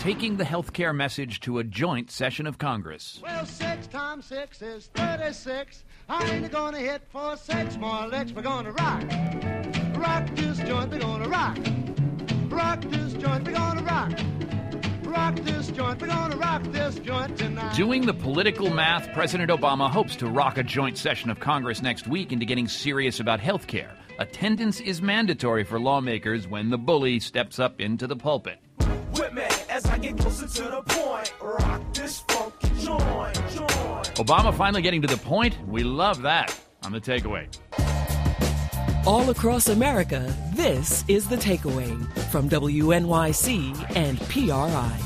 taking the healthcare message to a joint session of Congress. Well, 6 times 6 is 36. I ain't gonna hit for 6 more licks. We're gonna rock. Rock this joint, we're gonna rock. Rock this joint, we're gonna rock. Rock this joint, we're gonna rock this joint tonight. Doing the political math, President Obama hopes to rock a joint session of Congress next week into getting serious about health care. Attendance is mandatory for lawmakers when the bully steps up into the pulpit. With me as I get closer to the point. Rock this funky joint. Obama finally getting to the point. We love that. On The Takeaway. All across America, this is The Takeaway from WNYC and PRI.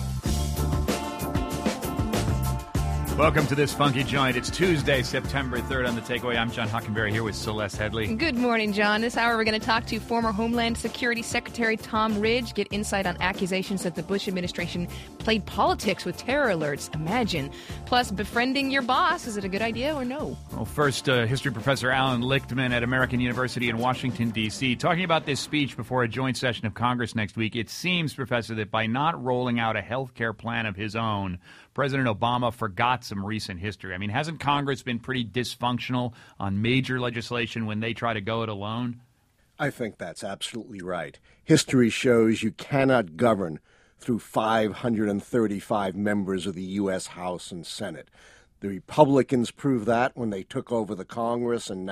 Welcome to this funky joint. It's Tuesday, September 3rd on The Takeaway. I'm John Hockenberry here with Celeste Headley. Good morning, John. This hour we're going to talk to former Homeland Security Secretary Tom Ridge, get insight on accusations that the Bush administration played politics with terror alerts. Imagine. Plus, befriending your boss. Is it a good idea or no? Well, first, history professor Alan Lichtman at American University in Washington, D.C., talking about this speech before a joint session of Congress next week. It seems, Professor, that by not rolling out a health care plan of his own, President Obama forgot some recent history. I mean, hasn't Congress been pretty dysfunctional on major legislation when they try to go it alone? I think that's absolutely right. History shows you cannot govern through 535 members of the U.S. House and Senate. The Republicans proved that when they took over the Congress in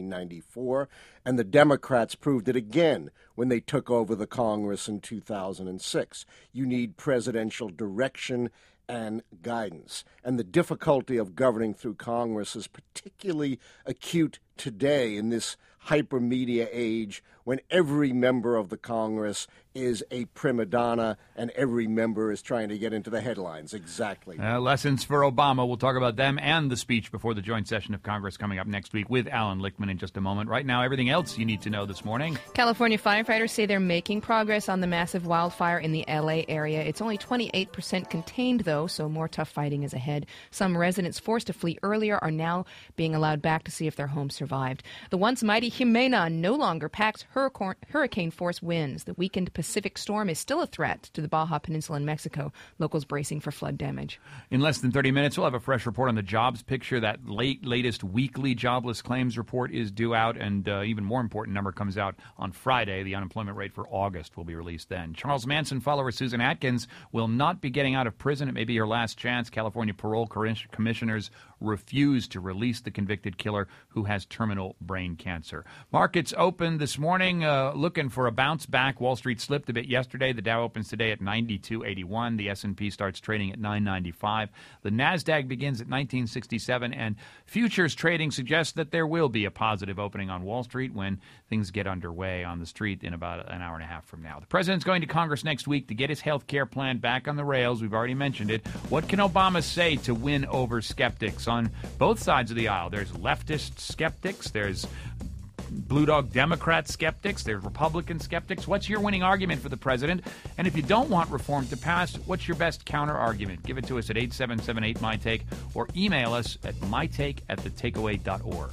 1994, and the Democrats proved it again when they took over the Congress in 2006. You need presidential direction and guidance. And the difficulty of governing through Congress is particularly acute today in this hypermedia age when every member of the Congress is a prima donna and every member is trying to get into the headlines. Exactly. Lessons for Obama. We'll talk about them and the speech before the joint session of Congress coming up next week with Alan Lichtman in just a moment. Right now, everything else you need to know this morning. California firefighters say they're making progress on the massive wildfire in the L.A. area. It's only 28% contained, though, so more tough fighting is ahead. Some residents forced to flee earlier are now being allowed back to see if their homes survived. The once mighty Jimena no longer packs hurricane-force winds. The weakened Pacific storm is still a threat to the Baja Peninsula in Mexico. Locals bracing for flood damage. In less than 30 minutes, we'll have a fresh report on the jobs picture. That latest weekly jobless claims report is due out, and even more important number comes out on Friday. The unemployment rate for August will be released then. Charles Manson follower Susan Atkins will not be getting out of prison. It may be her last chance. California parole commissioners refuse to release the convicted killer who has terminal brain cancer. Markets opened this morning looking for a bounce back. Wall Street slipped a bit yesterday. The Dow opens today at 92.81. The S&P starts trading at 995. The Nasdaq begins at 1967, and futures trading suggests that there will be a positive opening on Wall Street when things get underway on the street in about an hour and a half from now. The president's going to Congress next week to get his health care plan back on the rails. We've already mentioned it. What can Obama say to win over skeptics on both sides of the aisle? There's leftist skeptics, there's Blue Dog Democrat skeptics, there's Republican skeptics. What's your winning argument for the president? And if you don't want reform to pass, what's your best counter-argument? Give it to us at 877-8MyTake or email us at mytake@thetakeaway.org.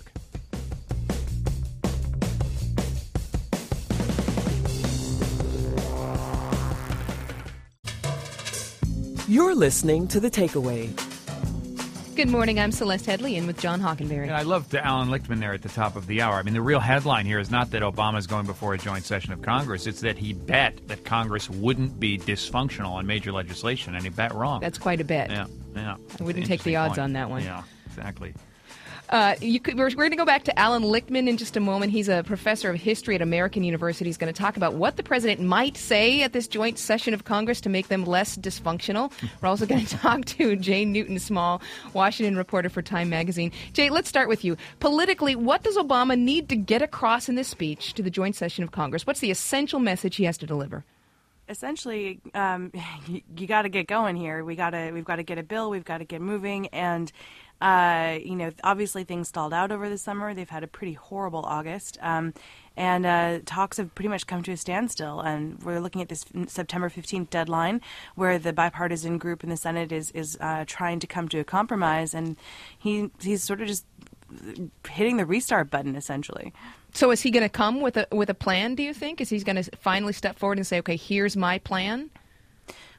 You're listening to The Takeaway. Good morning. I'm Celeste Headley in with John Hockenberry. I loved Alan Lichtman there at the top of the hour. I mean, the real headline here is not that Obama's going before a joint session of Congress. It's that he bet that Congress wouldn't be dysfunctional on major legislation, and he bet wrong. That's quite a bet. Yeah. I wouldn't take the odds on that one. Yeah, exactly. We're going to go back to Alan Lichtman in just a moment. He's a professor of history at American University. He's going to talk about what the president might say at this joint session of Congress to make them less dysfunctional. We're also going to talk to Jay Newton-Small, Washington reporter for Time Magazine. Jay, let's start with you. Politically, what does Obama need to get across in this speech to the joint session of Congress? What's the essential message he has to deliver? Essentially, you got to get going here. We've got to get a bill. We've got to get moving. And obviously things stalled out over the summer. They've had a pretty horrible August. And talks have pretty much come to a standstill. And we're looking at this September 15th deadline where the bipartisan group in the Senate is trying to come to a compromise. And he's sort of just hitting the restart button, essentially. So is he going to come with a plan, do you think? Is he going to finally step forward and say, okay, here's my plan?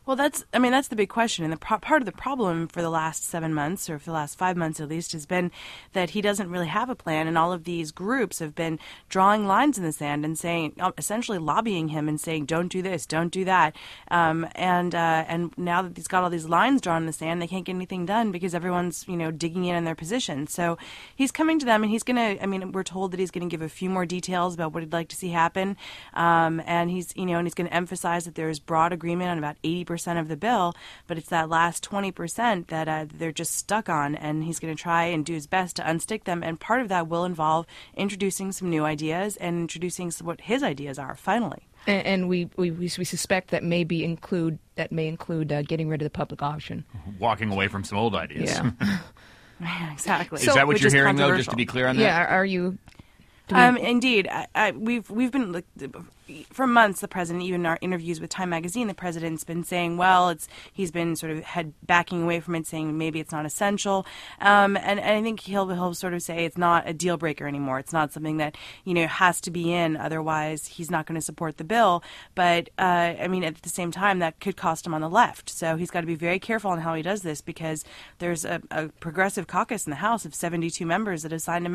Well, that's the big question. And the part of the problem for the last 7 months, or for the last 5 months at least, has been that he doesn't really have a plan. And all of these groups have been drawing lines in the sand and saying, essentially lobbying him and saying, don't do this, don't do that. And now that he's got all these lines drawn in the sand, they can't get anything done because everyone's, digging in their position. So he's coming to them and he's going to, we're told that he's going to give a few more details about what he'd like to see happen. And he's going to emphasize that there's broad agreement on about 80% of the bill, but it's that last 20% that they're just stuck on, and he's going to try and do his best to unstick them. And part of that will involve introducing some new ideas and introducing what his ideas are, finally. And we suspect that may include getting rid of the public option, walking away from some old ideas. Yeah, exactly. Is that what you're hearing, though? Just to be clear on that. Yeah. Are you? Indeed, we've been for months. The president, even in our interviews with Time Magazine, the president's been saying, he's been sort of backing away from it, saying maybe it's not essential. And I think he'll sort of say it's not a deal breaker anymore. It's not something that has to be in, otherwise he's not going to support the bill. But at the same time, that could cost him on the left. So he's got to be very careful on how he does this, because there's a progressive caucus in the House of 72 members that have signed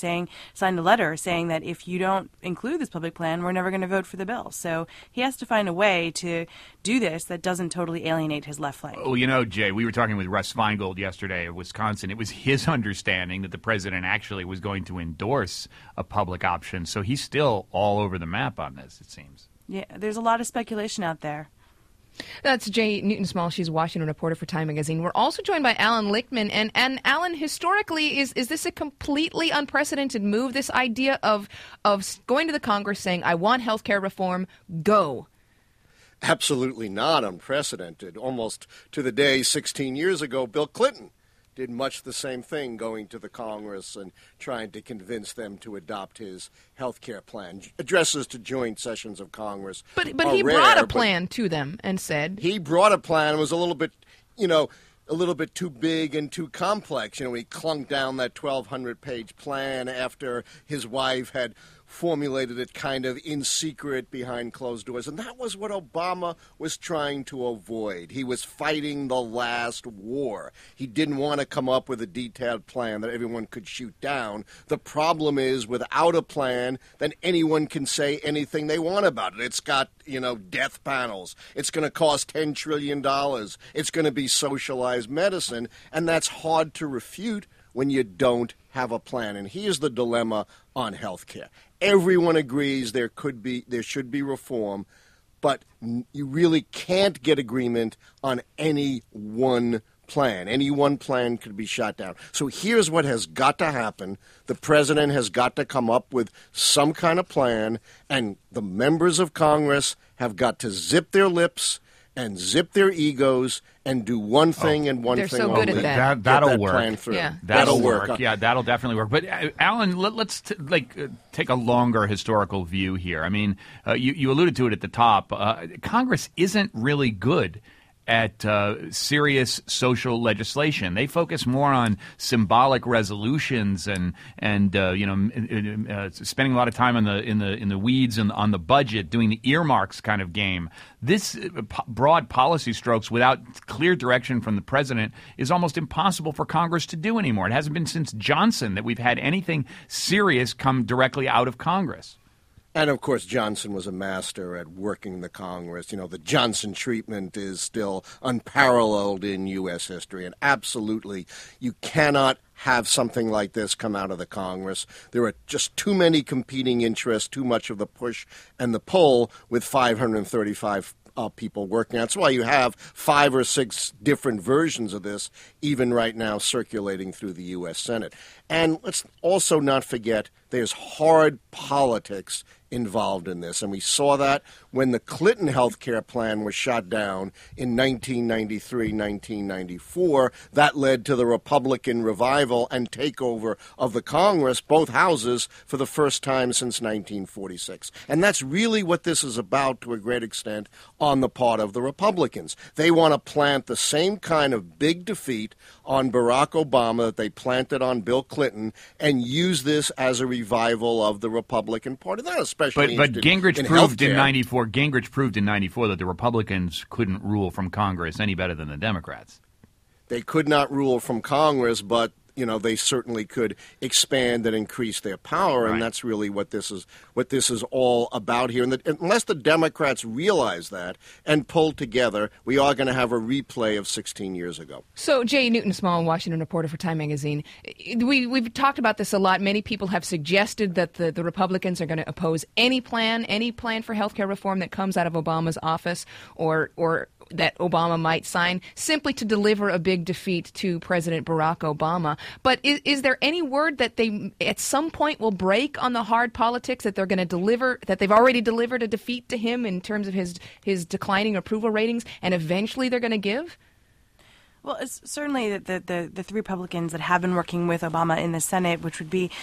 a letter saying that if you don't include this public plan, we're never going to vote for the bill. So he has to find a way to do this that doesn't totally alienate his left flank. Well, Jay, we were talking with Russ Feingold yesterday of Wisconsin. It was his understanding that the president actually was going to endorse a public option. So he's still all over the map on this, it seems. Yeah, there's a lot of speculation out there. That's Jay Newton-Small. She's a Washington reporter for Time Magazine. We're also joined by Alan Lichtman. And Alan, historically, is this a completely unprecedented move, this idea of going to the Congress saying, I want health care reform, go? Absolutely not unprecedented. Almost to the day 16 years ago, Bill Clinton did much the same thing, going to the Congress and trying to convince them to adopt his health care plan. Addresses to joint sessions of Congress But he brought a plan to them and said... He brought a plan. It was a little bit, a little bit too big and too complex. He clunked down that 1,200-page plan after his wife had formulated it kind of in secret behind closed doors. And that was what Obama was trying to avoid. He was fighting the last war. He didn't want to come up with a detailed plan that everyone could shoot down. The problem is, without a plan, then anyone can say anything they want about it. It's got, death panels. It's going to cost $10 trillion. It's going to be socialized medicine. And that's hard to refute when you don't have a plan. And here's the dilemma on health care. Everyone agrees there should be reform, but you really can't get agreement on any one plan. Any one plan could be shot down. So here's what has got to happen. The president has got to come up with some kind of plan, and the members of Congress have got to zip their lips and zip their egos and do one thing and one they're thing so only. good at that. That'll work. Plan through. Yeah. That'll work. Yeah, that'll definitely work. But Alan, let's take a longer historical view here. I mean, you alluded to it at the top. Congress isn't really good at serious social legislation. They focus more on symbolic resolutions and spending a lot of time in the weeds and on the budget, doing the earmarks kind of game. This broad policy strokes without clear direction from the president is almost impossible for Congress to do anymore. It hasn't been since Johnson that we've had anything serious come directly out of Congress. And, of course, Johnson was a master at working the Congress. The Johnson treatment is still unparalleled in U.S. history. And absolutely, you cannot have something like this come out of the Congress. There are just too many competing interests, too much of the push and the pull with 535 people working. That's why you have 5 or 6 different versions of this, even right now, circulating through the U.S. Senate. And let's also not forget there's hard politics involved in this. And we saw that when the Clinton health care plan was shot down in 1993, 1994. That led to the Republican revival and takeover of the Congress, both houses, for the first time since 1946. And that's really what this is about to a great extent on the part of the Republicans. They want to plant the same kind of big defeat on Barack Obama that they planted on Bill Clinton and use this as a revival of the Republican Party. Not especially especially But interested Gingrich in proved healthcare. in 94. Gingrich proved in 94 that the Republicans couldn't rule from Congress any better than the Democrats. They could not rule from Congress, but they certainly could expand and increase their power, and Right. that's really what this is all about here. And unless the Democrats realize that and pull together, we are going to have a replay of 16 years ago. So, Jay Newton-Small, Washington reporter for Time Magazine. We've talked about this a lot. Many people have suggested that the Republicans are going to oppose any plan for health care reform that comes out of Obama's office or that Obama might sign, simply to deliver a big defeat to President Barack Obama. But is there any word that they at some point will break on the hard politics, that they're going to deliver, that they've already delivered a defeat to him in terms of his declining approval ratings, and eventually they're going to give? Well, it's certainly the three Republicans that have been working with Obama in the Senate, which would be,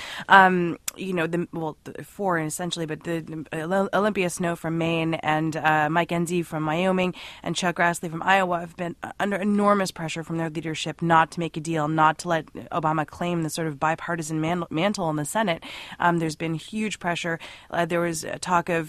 the four essentially, but the Olympia Snowe from Maine and Mike Enzi from Wyoming and Chuck Grassley from Iowa have been under enormous pressure from their leadership not to make a deal, not to let Obama claim the sort of bipartisan mantle in the Senate. There's been huge pressure. There was talk of,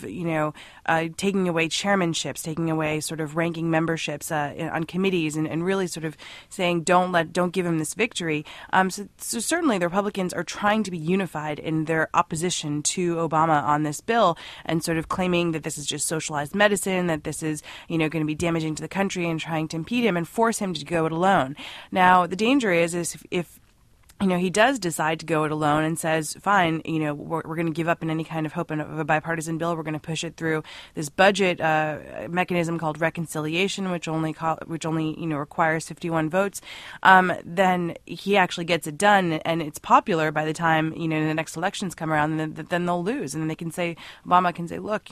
taking away chairmanships, taking away sort of ranking memberships on committees, and really sort of saying don't give him this victory. So certainly the Republicans are trying to be unified in their opposition to Obama on this bill, and sort of claiming that this is just socialized medicine, that this is going to be damaging to the country, and trying to impede him and force him to go it alone. Now the danger is if he does decide to go it alone and says, fine, we're going to give up in any kind of hope of a bipartisan bill. We're going to push it through this budget mechanism called reconciliation, which only requires 51 votes. Then he actually gets it done, and it's popular by the time the next elections come around. And then they'll lose, and then Obama can say, look,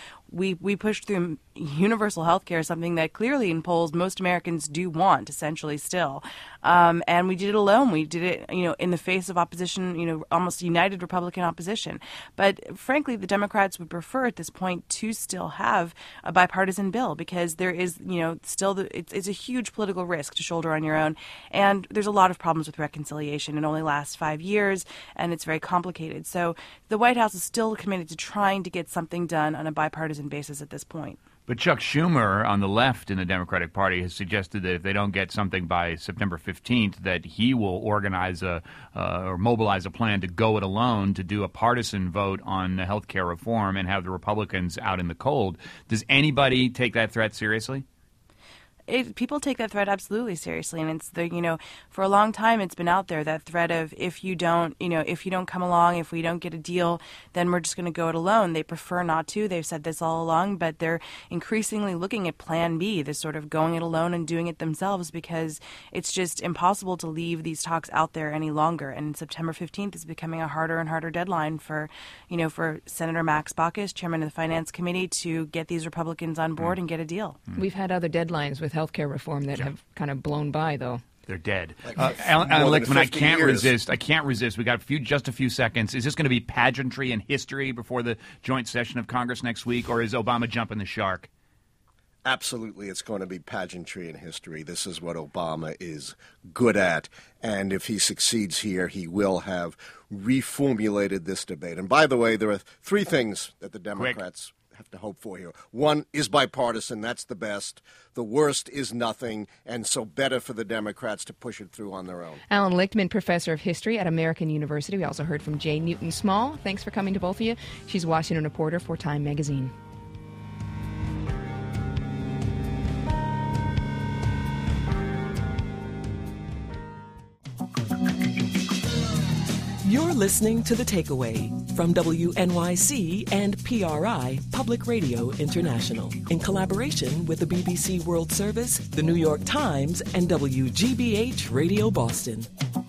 we pushed through universal health care, something that clearly in polls most Americans do want, essentially still. And we did it alone. We did it, in the face of opposition, almost united Republican opposition. But frankly, the Democrats would prefer at this point to still have a bipartisan bill, because there is, still it's a huge political risk to shoulder on your own. And there's a lot of problems with reconciliation. It only lasts 5 years, and it's very complicated. So the White House is still committed to trying to get something done on a bipartisan basis at this point. But Chuck Schumer on the left in the Democratic Party has suggested that if they don't get something by September 15th, that he will organize or mobilize a plan to go it alone, to do a partisan vote on health care reform and have the Republicans out in the cold. Does anybody take that threat seriously? People take that threat absolutely seriously, and it's for a long time it's been out there, that threat of if you don't come along, if we don't get a deal, then we're just going to go it alone. They prefer not to. They've said this all along, but they're increasingly looking at Plan B, this sort of going it alone and doing it themselves, because it's just impossible to leave these talks out there any longer. And September 15th is becoming a harder and harder deadline for Senator Max Baucus, chairman of the Finance Committee, to get these Republicans on board and get a deal. We've had other deadlines with health care reform that have kind of blown by, though. They're dead. Alan Lichtman, I can't resist. We got just a few seconds. Is this going to be pageantry and history before the joint session of Congress next week, or is Obama jumping the shark? Absolutely, it's going to be pageantry and history. This is what Obama is good at. And if he succeeds here, he will have reformulated this debate. And by the way, there are three things that the Democrats have to hope for here. One is bipartisan. That's the best. The worst is nothing, and so better for the Democrats to push it through on their own. Alan Lichtman, professor of history at American University. We also heard from Jay Newton-Small. Thanks for coming to both of you. She's Washington reporter for Time Magazine. You're listening to The Takeaway from WNYC and PRI, Public Radio International, in collaboration with the BBC World Service, the New York Times, and WGBH Radio Boston.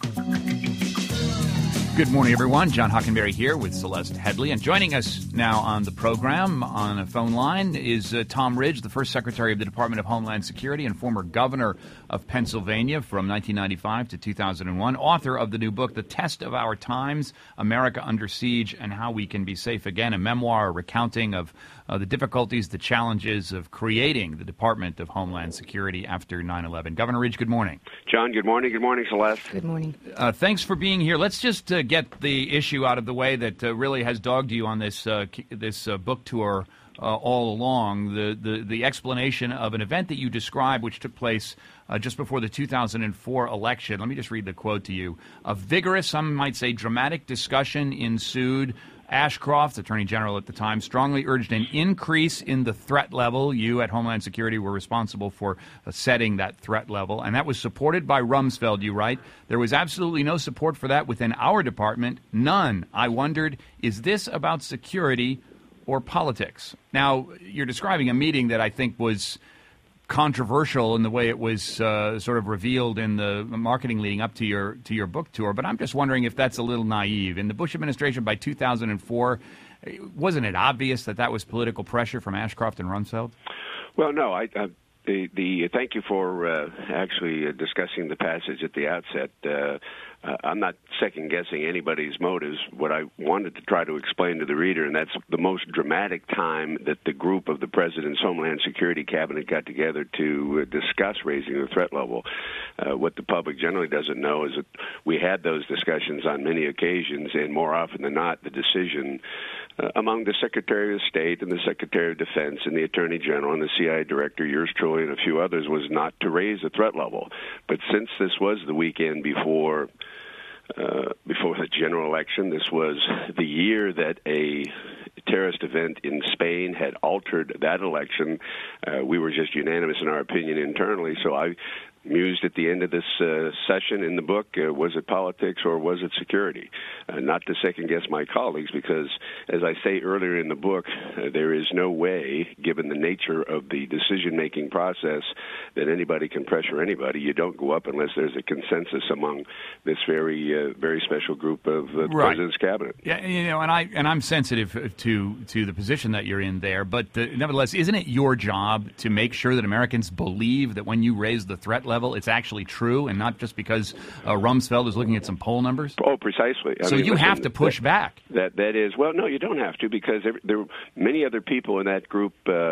Good morning, everyone. John Hockenberry here with Celeste Headley. And joining us now on the program on a phone line is Tom Ridge, the first Secretary of the Department of Homeland Security and former governor of Pennsylvania from 1995 to 2001, author of the new book, The Test of Our Times, America Under Siege and How We Can Be Safe Again, a memoir, a recounting of the difficulties, the challenges of creating the Department of Homeland Security after 9/11. Governor Ridge, good morning. John, good morning. Good morning, Celeste. Good morning. Thanks for being here. Let's just get the issue out of the way that really has dogged you on this book tour all along. The explanation of an event that you described, which took place just before the 2004 election. Let me just read the quote to you. A vigorous, some might say dramatic discussion ensued. Ashcroft, Attorney General at the time, strongly urged an increase in the threat level. You at Homeland Security were responsible for setting that threat level, and that was supported by Rumsfeld, you write. There was absolutely no support for that within our department. None. I wondered, is this about security or politics? Now, you're describing a meeting that I think was controversial in the way it was sort of revealed in the marketing leading up to your book tour, but I'm just wondering if that's a little naive. In the Bush administration by 2004, wasn't it obvious that was political pressure from Ashcroft and Rumsfeld? Well, no, thank you for actually discussing the passage at the outset. I'm not second-guessing anybody's motives. What I wanted to try to explain to the reader, and that's the most dramatic time that the group of the President's Homeland Security Cabinet got together to discuss raising the threat level. What the public generally doesn't know is that we had those discussions on many occasions, and more often than not, the decision among the Secretary of State and the Secretary of Defense and the Attorney General and the CIA Director, yours truly, and a few others, was not to raise the threat level. But since this was the weekend before the general election, this was the year that a terrorist event in Spain had altered that election. We were just unanimous in our opinion internally, so I mused at the end of this session in the book, was it politics or was it security? Not to second-guess my colleagues, because, as I say earlier in the book, there is no way, given the nature of the decision-making process, that anybody can pressure anybody. You don't go up unless there's a consensus among this very very special group of the President's cabinet. Yeah, and I'm sensitive to the position that you're in there, but nevertheless, isn't it your job to make sure that Americans believe that when you raise the threat level, it's actually true, and not just because Rumsfeld is looking at some poll numbers? Oh, precisely. So you have to push back. That is, well, no, you don't have to, because there many other people in that group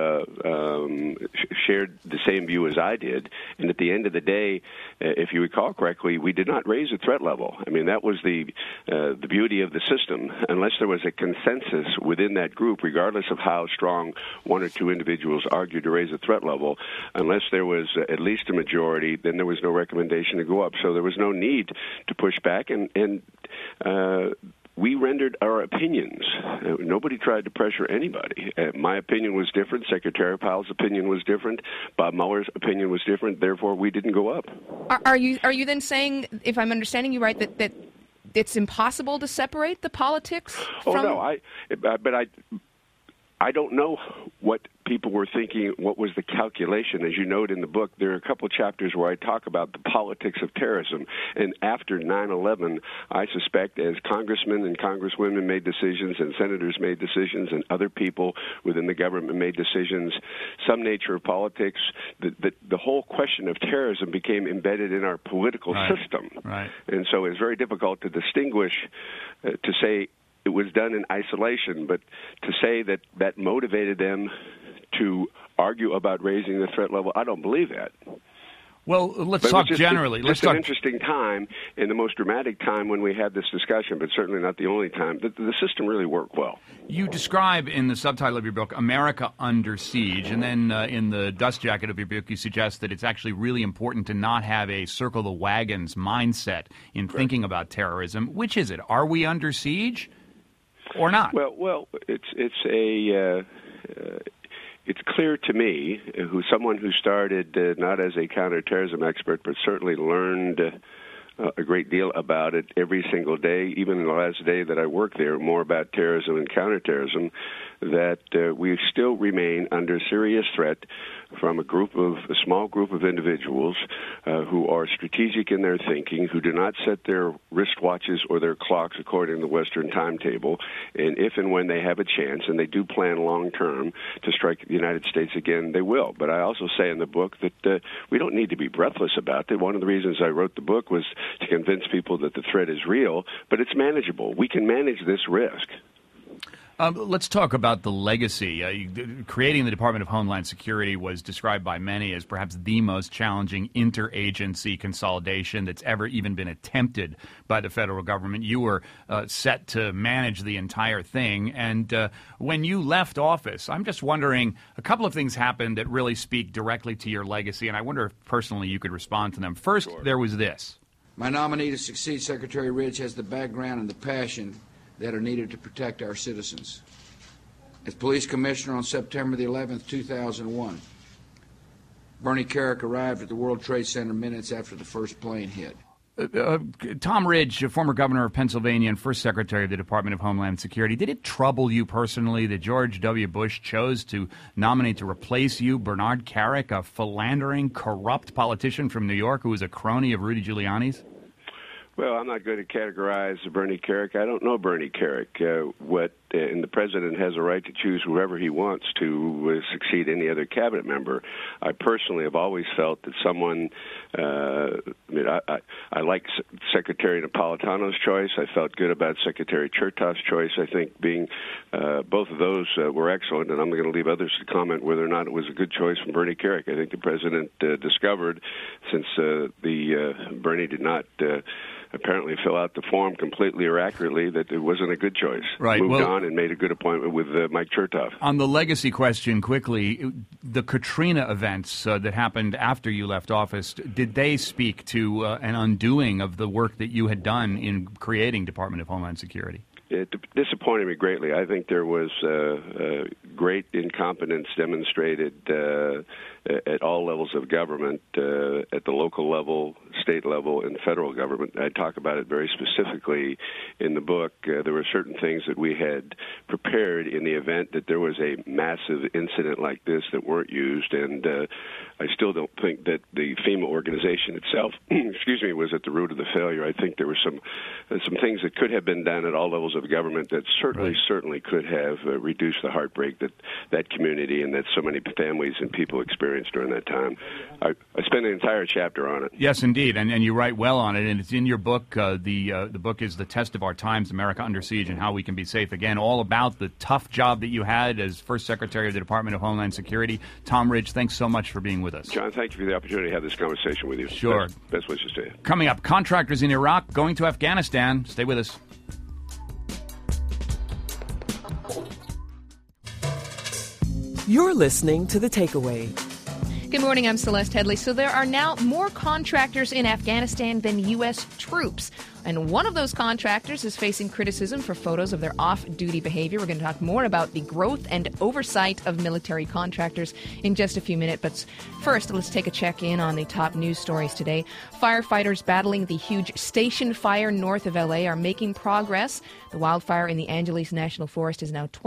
shared the same view as I did, and at the end of the day, if you recall correctly, we did not raise the threat level. I mean, that was the beauty of the system. Unless there was a consensus within that group, regardless of how strong one or two individuals argued to raise the threat level, unless there was at least a majority, then there was no recommendation to go up. So there was no need to push back, and we rendered our opinions. Nobody tried to pressure anybody. My opinion was different. Secretary Powell's opinion was different. Bob Mueller's opinion was different. Therefore, we didn't go up. Are you then saying, if I'm understanding you right, that it's impossible to separate the politics from... Oh, no. I don't know what people were thinking, what was the calculation. As you note in the book, there are a couple chapters where I talk about the politics of terrorism. And after 9/11, I suspect as congressmen and congresswomen made decisions and senators made decisions and other people within the government made decisions, some nature of politics, the whole question of terrorism became embedded in our political system. Right. And so it's very difficult to distinguish, to say it was done in isolation, but to say that motivated them to argue about raising the threat level, I don't believe that. Well, let's talk generally. It's an interesting time, and the most dramatic time when we had this discussion, but certainly not the only time. The system really worked well. You describe in the subtitle of your book, America Under Siege, and then in the dust jacket of your book, you suggest that it's actually really important to not have a circle the wagons mindset in thinking about terrorism. Which is it? Are we under siege or not? Well, it's clear to me, someone who started not as a counterterrorism expert, but certainly learned a great deal about it every single day, even in the last day that I worked there, more about terrorism and counterterrorism, that we still remain under serious threat from a small group of individuals who are strategic in their thinking, who do not set their wristwatches or their clocks according to the Western timetable, and if and when they have a chance, and they do plan long-term to strike the United States again, they will. But I also say in the book that we don't need to be breathless about it. One of the reasons I wrote the book was to convince people that the threat is real, but it's manageable. We can manage this risk. Let's talk about the legacy. Creating the Department of Homeland Security was described by many as perhaps the most challenging interagency consolidation that's ever even been attempted by the federal government. You were set to manage the entire thing. And when you left office, I'm just wondering, a couple of things happened that really speak directly to your legacy, and I wonder if personally you could respond to them. First, there was this. My nominee to succeed Secretary Ridge has the background and the passion that are needed to protect our citizens. As police commissioner on September the 11th, 2001, Bernie Kerik arrived at the World Trade Center minutes after the first plane hit. Tom Ridge, former governor of Pennsylvania and first secretary of the Department of Homeland Security, did it trouble you personally that George W. Bush chose to nominate to replace you Bernard Kerik, a philandering, corrupt politician from New York who was a crony of Rudy Giuliani's? Well, I'm not going to categorize Bernie Kerik. I don't know Bernie Kerik. And the president has a right to choose whoever he wants to succeed any other cabinet member. I personally have always felt that someone, I like Secretary Napolitano's choice. I felt good about Secretary Chertoff's choice. I think being both of those were excellent, and I'm going to leave others to comment whether or not it was a good choice from Bernie Kerik. I think the president discovered, since Bernie did not apparently fill out the form completely or accurately, that it wasn't a good choice. Right. Moved on and made a good appointment with Mike Chertoff. On the legacy question, quickly, the Katrina events that happened after you left office, did they speak to an undoing of the work that you had done in creating Department of Homeland Security? It disappointed me greatly. I think there was great incompetence demonstrated at all levels of government, at the local level, state level, and federal government. I talk about it very specifically in the book. There were certain things that we had prepared in the event that there was a massive incident like this that weren't used, and I still don't think that the FEMA organization itself, was at the root of the failure. I think there were some things that could have been done at all levels of government that certainly could have reduced the heartbreak that community and that so many families and people experienced during that time. I spent an entire chapter on it. Yes, indeed, and you write well on it, and it's in your book. The book is The Test of Our Times, America Under Siege and How We Can Be Safe Again, all about the tough job that you had as first Secretary of the Department of Homeland Security. Tom Ridge, thanks so much for being with us. John, thank you for the opportunity to have this conversation with you. Sure. Best wishes to you. Coming up, contractors in Iraq going to Afghanistan. Stay with us. You're listening to The Takeaway. Good morning, I'm Celeste Headley. So there are now more contractors in Afghanistan than U.S. troops. And one of those contractors is facing criticism for photos of their off-duty behavior. We're going to talk more about the growth and oversight of military contractors in just a few minutes. But first, let's take a check-in on the top news stories today. Firefighters battling the huge station fire north of L.A. are making progress. The wildfire in the Angeles National Forest is now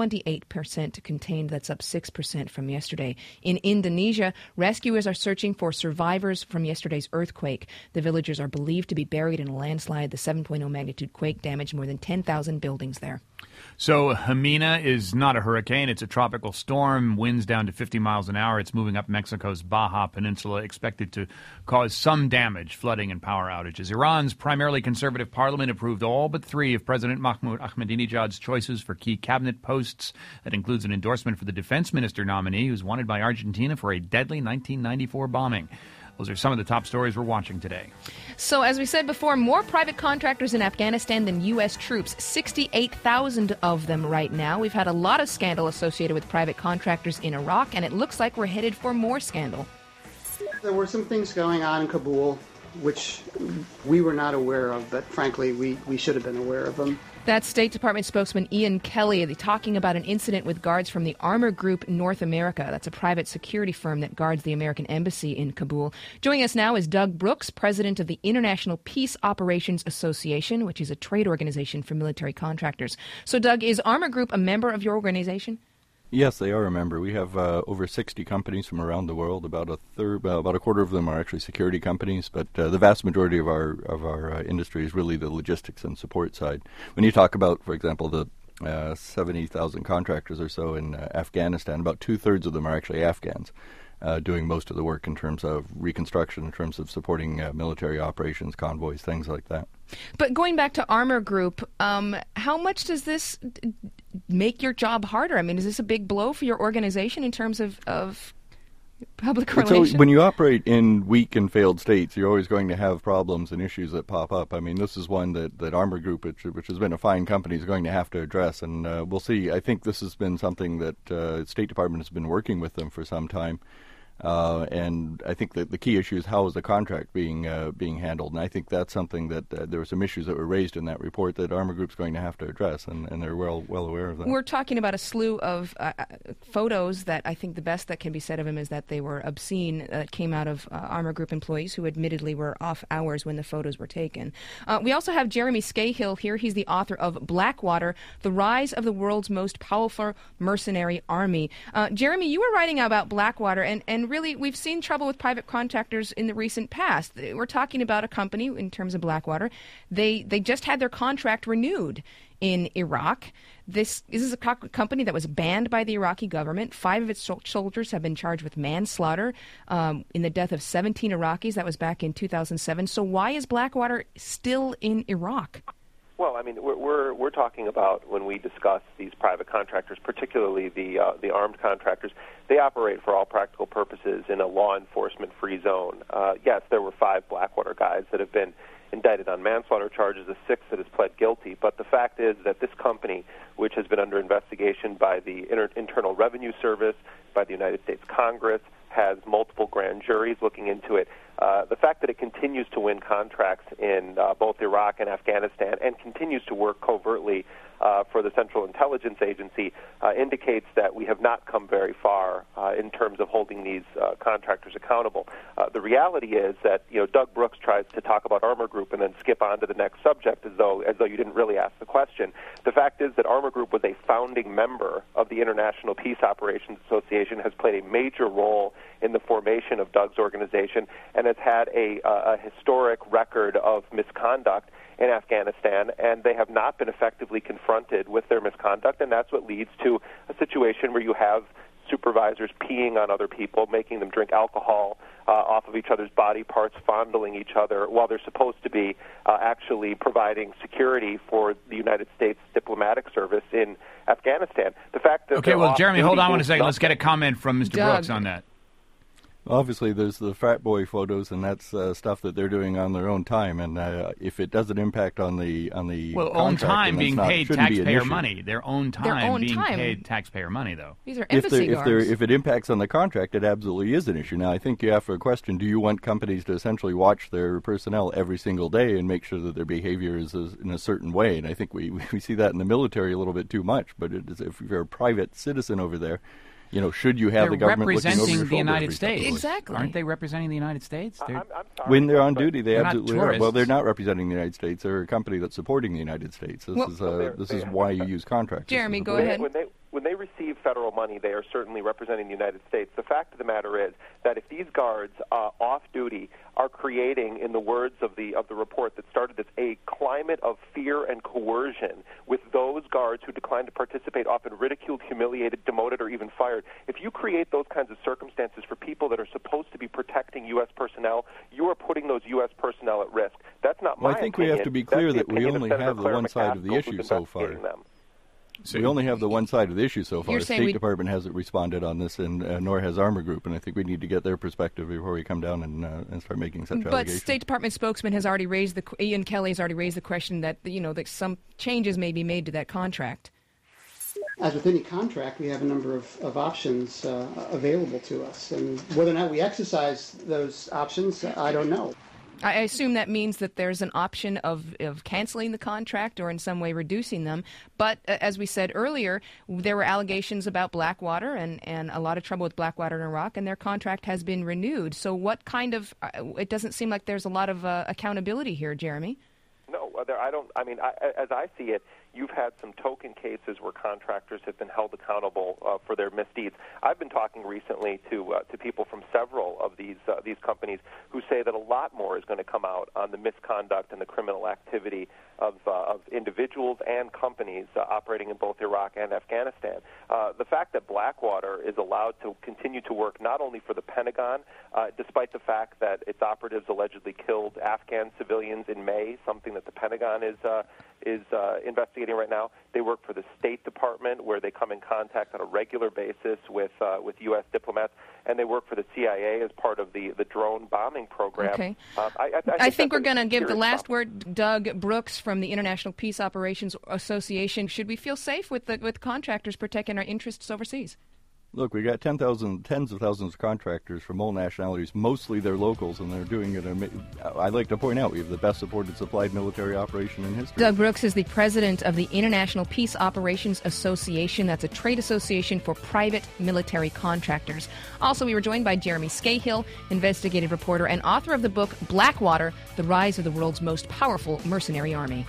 28% contained. That's up 6% from yesterday. In Indonesia, rescuers are searching for survivors from yesterday's earthquake. The villagers are believed to be buried in a landslide. The 7.0 magnitude quake damaged more than 10,000 buildings there. So Hermina is not a hurricane. It's a tropical storm. Winds down to 50 miles an hour. It's moving up Mexico's Baja Peninsula, expected to cause some damage, flooding and power outages. Iran's primarily conservative parliament approved all but 3 of President Mahmoud Ahmadinejad's choices for key cabinet posts. That includes an endorsement for the defense minister nominee who's wanted by Argentina for a deadly 1994 bombing. Those are some of the top stories we're watching today. So, as we said before, more private contractors in Afghanistan than U.S. troops, 68,000 of them right now. We've had a lot of scandal associated with private contractors in Iraq, and it looks like we're headed for more scandal. There were some things going on in Kabul which we were not aware of, but frankly, we should have been aware of them. That's State Department spokesman Ian Kelly talking about an incident with guards from the Armor Group North America. That's a private security firm that guards the American embassy in Kabul. Joining us now is Doug Brooks, president of the International Peace Operations Association, which is a trade organization for military contractors. So, Doug, is Armor Group a member of your organization? Yes, they are a member. We have over 60 companies from around the world. About a quarter of them are actually security companies, but the vast majority of our industry is really the logistics and support side. When you talk about, for example, the 70,000 contractors or so in Afghanistan, about 2/3 of them are actually Afghans. doing most of the work in terms of reconstruction, in terms of supporting military operations, convoys, things like that. But going back to Armor Group, how much does this make your job harder? I mean, is this a big blow for your organization in terms of public relations? So when you operate in weak and failed states, you're always going to have problems and issues that pop up. I mean, this is one that Armor Group, which has been a fine company, is going to have to address, and we'll see. I think this has been something that State Department has been working with them for some time. And I think that the key issue is how is the contract being handled, and I think that's something that there were some issues that were raised in that report that Armor Group's going to have to address, and they're well aware of that. We're talking about a slew of photos that I think the best that can be said of them is that they were obscene, that came out of Armor Group employees who admittedly were off hours when the photos were taken. We also have Jeremy Scahill here. He's the author of Blackwater, The Rise of the World's Most Powerful Mercenary Army. Jeremy, you were writing about Blackwater, and really, we've seen trouble with private contractors in the recent past. We're talking about a company, in terms of Blackwater, they just had their contract renewed in Iraq. This is a company that was banned by the Iraqi government. 5 of its soldiers have been charged with manslaughter in the death of 17 Iraqis. That was back in 2007. So why is Blackwater still in Iraq? Well, I mean, we're talking about, when we discuss these private contractors, particularly the armed contractors, they operate for all practical purposes in a law enforcement-free zone. Yes, there were 5 Blackwater guys that have been indicted on manslaughter charges, a 6th that has pled guilty. But the fact is that this company, which has been under investigation by the Internal Revenue Service, by the United States Congress, has multiple grand juries looking into it. The fact that it continues to win contracts in both Iraq and Afghanistan and continues to work covertly for the Central Intelligence Agency indicates that we have not come very far in terms of holding these contractors accountable. The reality is that Doug Brooks tries to talk about Armor Group and then skip on to the next subject as though you didn't really ask the question. The fact is that Armor Group was a founding member of the International Peace Operations Association, has played a major role in the formation of Doug's organization, and has had a historic record of misconduct in Afghanistan, and they have not been effectively confronted with their misconduct, and that's what leads to a situation where you have supervisors peeing on other people, making them drink alcohol off of each other's body parts, fondling each other, while they're supposed to be actually providing security for the United States diplomatic service in Afghanistan. The fact that Jeremy, hold on 1 second. Let's get a comment from Mr. Doug. Brooks on that. Obviously, there's the frat boy photos, and that's stuff that they're doing on their own time. And if it doesn't impact on the own time being paid taxpayer be money, their own time being time. paid taxpayer money, though. These are embassy guards. If it impacts on the contract, it absolutely is an issue. Now, I think you have to question: do you want companies to essentially watch their personnel every single day and make sure that their behavior is in a certain way? And I think we see that in the military a little bit too much. But if you're a private citizen over there, should you have the government looking over your shoulder? Representing the United States. Exactly. Aren't they representing the United States? I'm sorry, when they're on duty, they they're absolutely not are. tourists. Well, they're not representing the United States. They're a company that's supporting the United States. This is why you use contractors. Jeremy, go ahead. When they receive federal money, they are certainly representing the United States. The fact of the matter is that if these guards off duty are creating, in the words of the report that started this, a climate of fear and coercion with those guards who decline to participate, often ridiculed, humiliated, demoted, or even fired, if you create those kinds of circumstances for people that are supposed to be protecting U.S. personnel, you are putting those U.S. personnel at risk. That's not my opinion. I think we have to be clear that we only have the one side of the issue so far. So we only have the one side of the issue so far. You're The saying State Department hasn't responded on this, and nor has Armor Group, and I think we need to get their perspective before we come down and start making such But allegations. State Department spokesman has already raised Ian Kelly has already raised the question that that some changes may be made to that contract. As with any contract, we have a number of options available to us, and whether or not we exercise those options, I don't know. I assume that means that there's an option of canceling the contract or in some way reducing them. But as we said earlier, there were allegations about Blackwater and a lot of trouble with Blackwater in Iraq, and their contract has been renewed. So what kind of it doesn't seem like there's a lot of accountability here, Jeremy. No, as I see it, you've had some token cases where contractors have been held accountable for their misdeeds. I've been talking recently to people from several of these companies who say that a lot more is going to come out on the misconduct and the criminal activity of individuals and companies operating in both Iraq and Afghanistan. The fact that Blackwater is allowed to continue to work not only for the Pentagon, despite the fact that its operatives allegedly killed Afghan civilians in May, something that the Pentagon is investigating right now. They work for the State Department, where they come in contact on a regular basis with U.S. diplomats, and they work for the CIA as part of the drone bombing program. Okay. I think we're going to give the serious last word. Doug Brooks from the International Peace Operations Association. Should we feel safe with contractors protecting our interests overseas? Look, we got tens of thousands of contractors from all nationalities. Mostly they're locals, and they're doing it. I'd like to point out we have the best supported supplied military operation in history. Doug Brooks is the president of the International Peace Operations Association. That's a trade association for private military contractors. Also, we were joined by Jeremy Scahill, investigative reporter and author of the book Blackwater, The Rise of the World's Most Powerful Mercenary Army.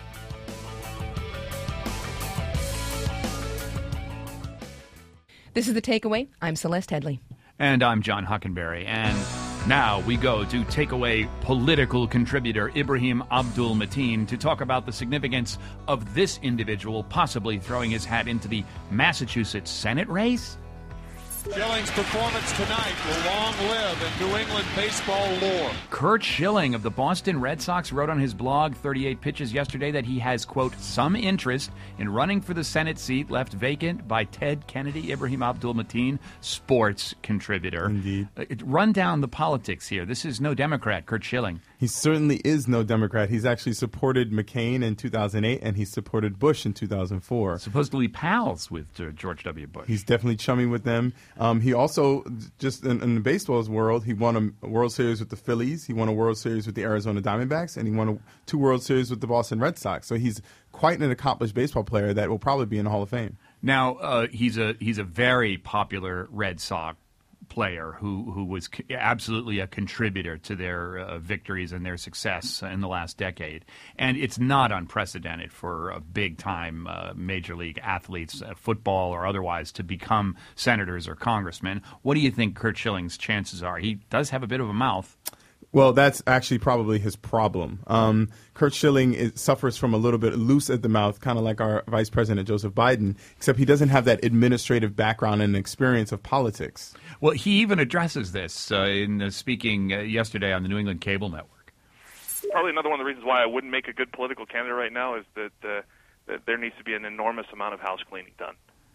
This is The Takeaway. I'm Celeste Headley. And I'm John Hockenberry. And now we go to Takeaway political contributor Ibrahim Abdul-Mateen to talk about the significance of this individual possibly throwing his hat into the Massachusetts Senate race. Schilling's performance tonight will long live in New England baseball lore. Curt Schilling of the Boston Red Sox wrote on his blog, 38 Pitches, yesterday that he has, quote, some interest in running for the Senate seat left vacant by Ted Kennedy. Ibrahim Abdul-Mateen, sports contributor. Indeed. Run down the politics here. This is no Democrat, Curt Schilling. He certainly is no Democrat. He's actually supported McCain in 2008, and he supported Bush in 2004. Supposedly pals with George W. Bush. He's definitely chummy with them. He also, just in the baseball's world, he won a World Series with the Phillies, he won a World Series with the Arizona Diamondbacks, and he won 2 World Series with the Boston Red Sox. So he's quite an accomplished baseball player that will probably be in the Hall of Fame. Now, he's a very popular Red Sox player who was absolutely a contributor to their victories and their success in the last decade. And it's not unprecedented for big-time major league athletes, football or otherwise, to become senators or congressmen. What do you think Curt Schilling's chances are? He does have a bit of a mouth. Well, that's actually probably his problem. Curt Schilling suffers from a little bit loose at the mouth, kind of like our Vice President Joseph Biden, except he doesn't have that administrative background and experience of politics. Well, he even addresses this in speaking yesterday on the New England Cable Network. Probably another one of the reasons why I wouldn't make a good political candidate right now is that there needs to be an enormous amount of house cleaning done.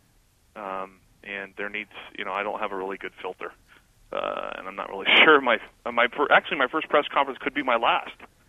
And there needs, I don't have a really good filter. And I'm not really sure. My first press conference could be my last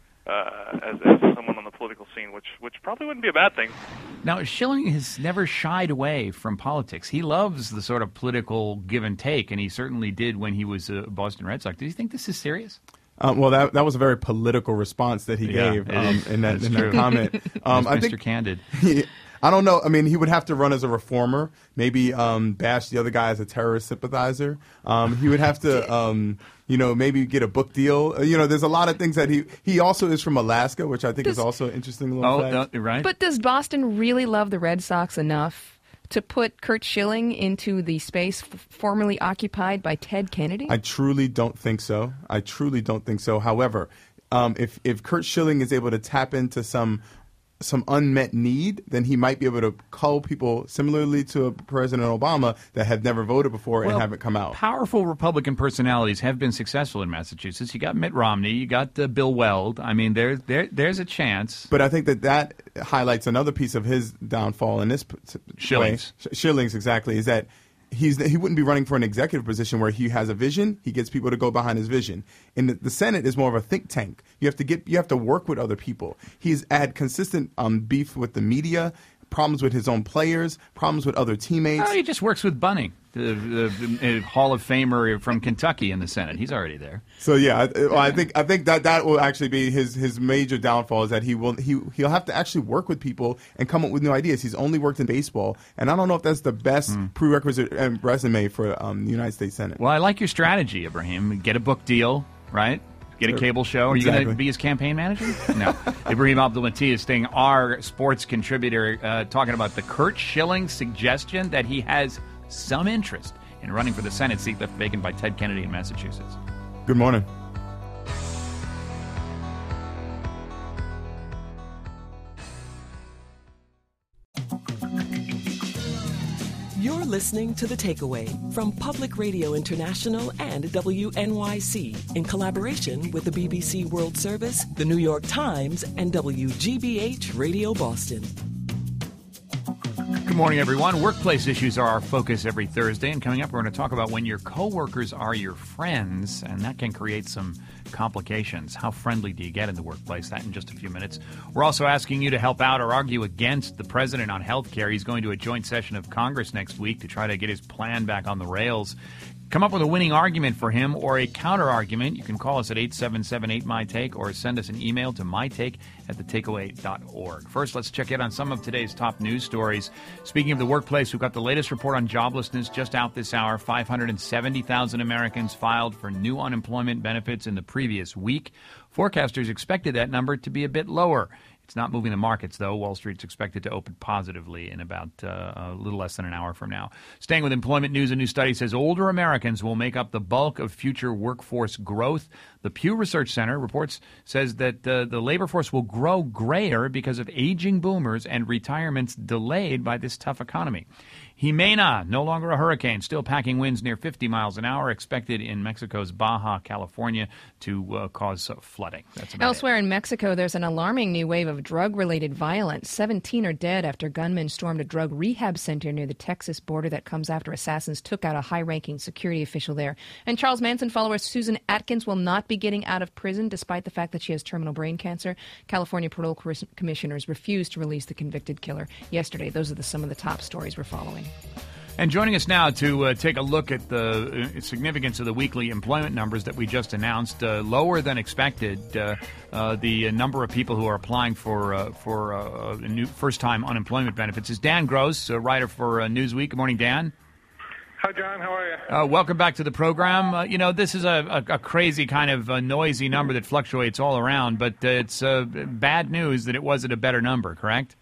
as someone on the political scene, which probably wouldn't be a bad thing. Now, Schilling has never shied away from politics. He loves the sort of political give and take, and he certainly did when he was a Boston Red Sox. Do you think this is serious? Well, that was a very political response that he gave in that comment. I think Mr. Candid. I don't know. I mean, he would have to run as a reformer, maybe bash the other guy as a terrorist sympathizer. He would have to, maybe get a book deal. There's a lot of things that he also is from Alaska, which I think is also an interesting little fact. Right. But does Boston really love the Red Sox enough to put Curt Schilling into the space formerly occupied by Ted Kennedy? I truly don't think so. However, if Curt Schilling is able to tap into some unmet need, then he might be able to cull people similarly to President Obama that have never voted before and haven't come out. Powerful Republican personalities have been successful in Massachusetts. You got Mitt Romney, you got Bill Weld. I mean, there's a chance. But I think that highlights another piece of his downfall in this Schilling's exactly, is that he wouldn't be running for an executive position where he has a vision. He gets people to go behind his vision. And the Senate is more of a think tank. You have to work with other people. He's had consistent beef with the media, problems with his own players, problems with other teammates. He just works with Bunning, the Hall of Famer from Kentucky in the Senate. He's already there. So yeah, I think that will actually be his major downfall, is that he'll have to actually work with people and come up with new ideas. He's only worked in baseball, and I don't know if that's the best prerequisite and resume for the United States Senate. Well, I like your strategy, Ibrahim. Get a book deal, right? Get a cable show. Are you going to be his campaign manager? No. Ibrahim Abdul-Mateen is staying our sports contributor, talking about the Curt Schilling suggestion that he has some interest in running for the Senate seat left vacant by Ted Kennedy in Massachusetts. Good morning. You're listening to The Takeaway from Public Radio International and WNYC in collaboration with the BBC World Service, the New York Times, and WGBH Radio Boston. Good morning, everyone. Workplace issues are our focus every Thursday, and coming up, we're going to talk about when your coworkers are your friends, and that can create some complications. How friendly do you get in the workplace? That in just a few minutes. We're also asking you to help out or argue against the president on health care. He's going to a joint session of Congress next week to try to get his plan back on the rails. Come up with a winning argument for him or a counter-argument. You can call us at 877-8MY-TAKE or send us an email to mytake@thetakeaway.org. First, let's check in on some of today's top news stories. Speaking of the workplace, we've got the latest report on joblessness just out this hour. 570,000 Americans filed for new unemployment benefits in the previous week. Forecasters expected that number to be a bit lower. It's not moving the markets, though. Wall Street's expected to open positively in about a little less than an hour from now. Staying with employment news, a new study says older Americans will make up the bulk of future workforce growth. The Pew Research Center says that the labor force will grow grayer because of aging boomers and retirements delayed by this tough economy. Jimena, no longer a hurricane, still packing winds near 50 miles an hour, expected in Mexico's Baja California to cause flooding. Elsewhere in Mexico, there's an alarming new wave of drug-related violence. 17 are dead after gunmen stormed a drug rehab center near the Texas border. That comes after assassins took out a high-ranking security official there. And Charles Manson follower Susan Atkins will not be getting out of prison despite the fact that she has terminal brain cancer. California parole commissioners refused to release the convicted killer yesterday. Those are some of the top stories we're following. And joining us now to take a look at the significance of the weekly employment numbers that we just announced, lower than expected, the number of people who are applying for new first-time unemployment benefits is Dan Gross, a writer for Newsweek. Good morning, Dan. Hi, John. How are you? Welcome back to the program. This is a crazy kind of noisy number that fluctuates all around, but it's bad news that it wasn't a better number, correct?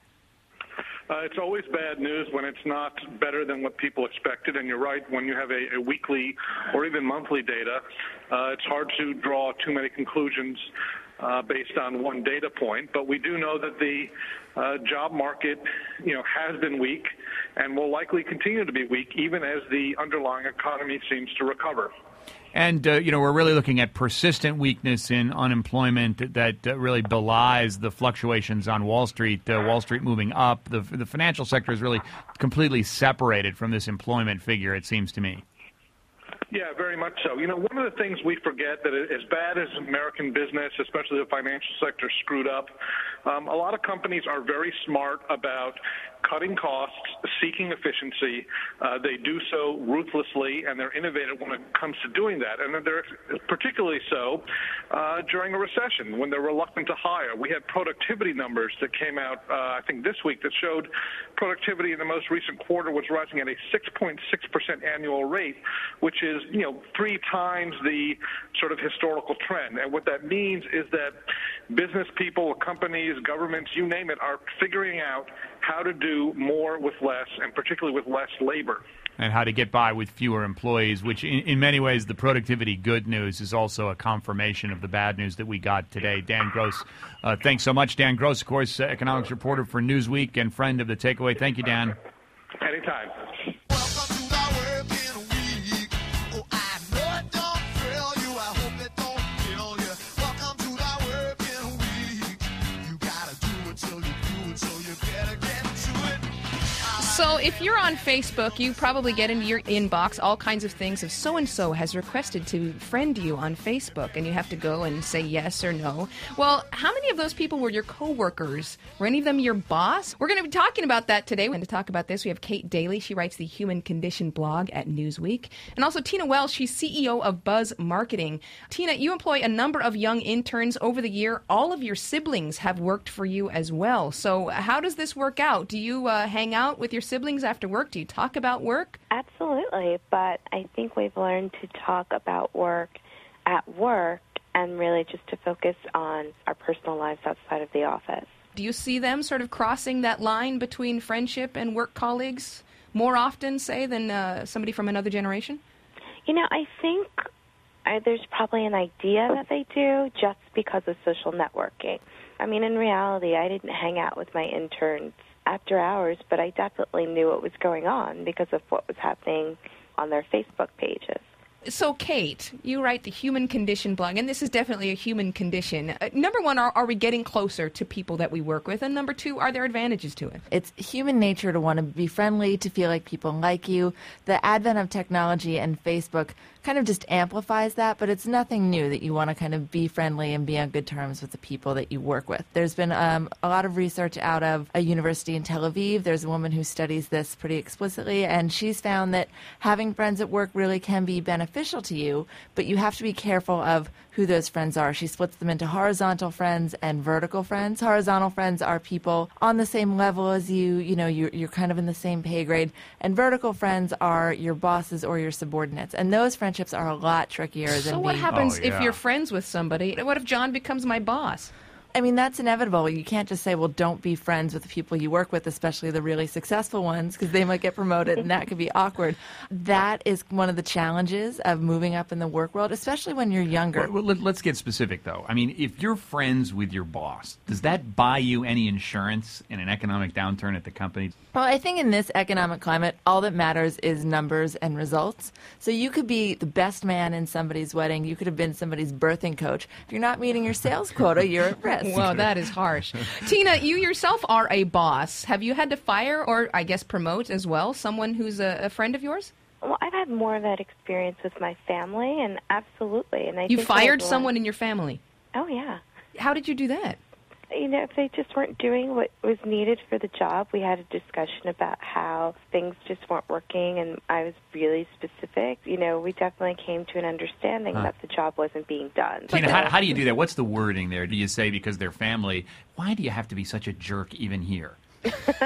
It's always bad news when it's not better than what people expected, and you're right, when you have a weekly or even monthly data, it's hard to draw too many conclusions based on one data point. But we do know that the job market, has been weak and will likely continue to be weak even as the underlying economy seems to recover. And, we're really looking at persistent weakness in unemployment that really belies the fluctuations on Wall Street. Wall Street moving up. The financial sector is really completely separated from this employment figure, it seems to me. Yeah, very much so. One of the things we forget that as bad as American business, especially the financial sector, screwed up, a lot of companies are very smart about cutting costs, seeking efficiency. They do so ruthlessly, and they're innovative when it comes to doing that. And they're particularly so during a recession when they're reluctant to hire. We had productivity numbers that came out, I think this week, that showed productivity in the most recent quarter was rising at a 6.6% annual rate, which is, 3 times the sort of historical trend. And what that means is that business people, companies, governments, you name it, are figuring out how to do more with less, and particularly with less labor. And how to get by with fewer employees, which in many ways the productivity good news is also a confirmation of the bad news that we got today. Dan Gross, thanks so much. Dan Gross, of course, economics reporter for Newsweek and friend of The Takeaway. Thank you, Dan. Anytime. So if you're on Facebook, you probably get into your inbox all kinds of things. If so-and-so has requested to friend you on Facebook, and you have to go and say yes or no. Well, how many of those people were your coworkers? Were any of them your boss? We're going to be talking about that today. And to talk about this, we have Kate Daly. She writes the Human Condition blog at Newsweek. And also Tina Wells. She's CEO of Buzz Marketing. Tina, you employ a number of young interns over the year. All of your siblings have worked for you as well. So how does this work out? Do you hang out with your siblings after work? Do you talk about work? Absolutely, but I think we've learned to talk about work at work and really just to focus on our personal lives outside of the office. Do you see them sort of crossing that line between friendship and work colleagues more often, say, than somebody from another generation? I think there's probably an idea that they do just because of social networking. I mean, in reality, I didn't hang out with my interns after hours, but I definitely knew what was going on because of what was happening on their Facebook pages. So, Kate, you write the Human Condition blog, and this is definitely a human condition. Number one, are we getting closer to people that we work with? And number two, are there advantages to it? It's human nature to want to be friendly, to feel like people like you. The advent of technology and Facebook kind of just amplifies that, but it's nothing new that you want to kind of be friendly and be on good terms with the people that you work with. There's been a lot of research out of a university in Tel Aviv. There's a woman who studies this pretty explicitly, and she's found that having friends at work really can be beneficial to you, but you have to be careful of who those friends are. She splits them into horizontal friends and vertical friends. Horizontal friends are people on the same level as you, you're kind of in the same pay grade, and vertical friends are your bosses or your subordinates, and those friendships are a lot trickier than So what happens if you're friends with somebody? What if John becomes my boss? I mean, that's inevitable. You can't just say, well, don't be friends with the people you work with, especially the really successful ones, because they might get promoted, and that could be awkward. That is one of the challenges of moving up in the work world, especially when you're younger. Well, let's get specific, though. I mean, if you're friends with your boss, does that buy you any insurance in an economic downturn at the company? Well, I think in this economic climate, all that matters is numbers and results. So you could be the best man in somebody's wedding. You could have been somebody's birthing coach. If you're not meeting your sales quota, you're at risk. Well, that is harsh. Tina, you yourself are a boss. Have you had to fire or, I guess, promote as well someone who's a friend of yours? Well, I've had more of that experience with my family, and absolutely. And You fired someone in your family? Oh, yeah. How did you do that? If they just weren't doing what was needed for the job, we had a discussion about how things just weren't working, and I was really specific. We definitely came to an understanding that the job wasn't being done. Tina, how do you do that? What's the wording there? Do you say because they're family, why do you have to be such a jerk even here? I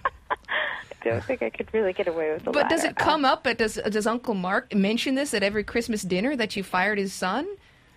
don't think I could really get away with the But does latter. it come up? Does Uncle Mark mention this at every Christmas dinner that you fired his son?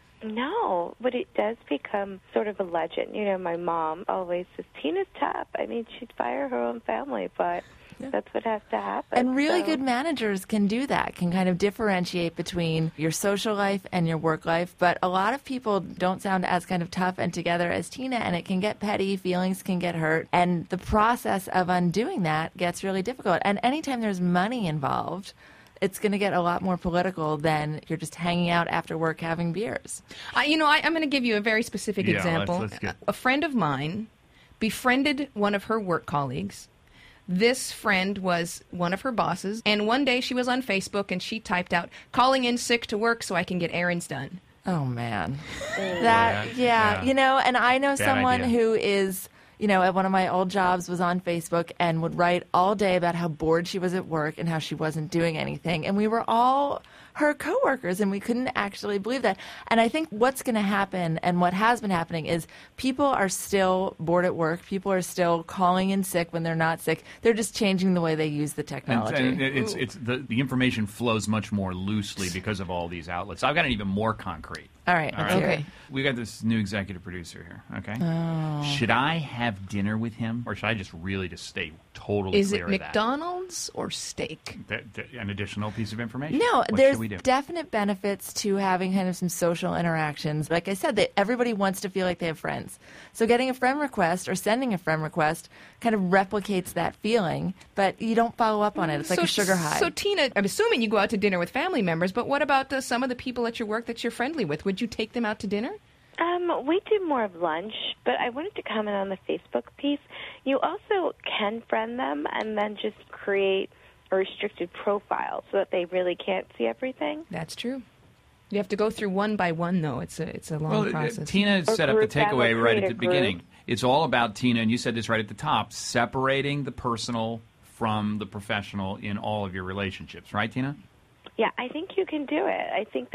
No, but it does become sort of a legend. My mom always says, Tina's tough. I mean, she'd fire her own family, but that's what has to happen. And really good managers can do that, can kind of differentiate between your social life and your work life. But a lot of people don't sound as kind of tough and together as Tina, and it can get petty, feelings can get hurt. And the process of undoing that gets really difficult. And anytime there's money involved, it's going to get a lot more political than you're just hanging out after work having beers. I'm going to give you a very specific example. Let's get... A friend of mine befriended one of her work colleagues. This friend was one of her bosses, and one day she was on Facebook and she typed out, calling in sick to work so I can get errands done. Oh, man. Yeah. And I know Bad someone idea. who is... at one of my old jobs was on Facebook and would write all day about how bored she was at work and how she wasn't doing anything. And we were all her coworkers, and we couldn't actually believe that. And I think what's going to happen, and what has been happening, is people are still bored at work. People are still calling in sick when they're not sick. They're just changing the way they use the technology. And it's the information flows much more loosely because of all these outlets. I've got it even more concrete. All right. Okay. We got this new executive producer here. Okay. Oh. Should I have dinner with him, or should I just stay totally Is clear it of that? McDonald's or steak? An additional piece of information? No, What there's should we do? definite benefits to having kind of some social interactions. Like I said, that everybody wants to feel like they have friends. So getting a friend request or sending a friend request kind of replicates that feeling, but you don't follow up on it. It's like a sugar high. So, Tina, I'm assuming you go out to dinner with family members, but what about some of the people at your work that you're friendly with? Would you take them out to dinner? We do more of lunch, but I wanted to comment on the Facebook piece. You also can friend them and then just create a restricted profile so that they really can't see everything. That's true. You have to go through one by one, though. It's a long process. Tina set up the group that takeaway will right at create the a group. beginning. It's all about, Tina, and you said this right at the top, separating the personal from the professional in all of your relationships. Right, Tina? Yeah, I think you can do it. I think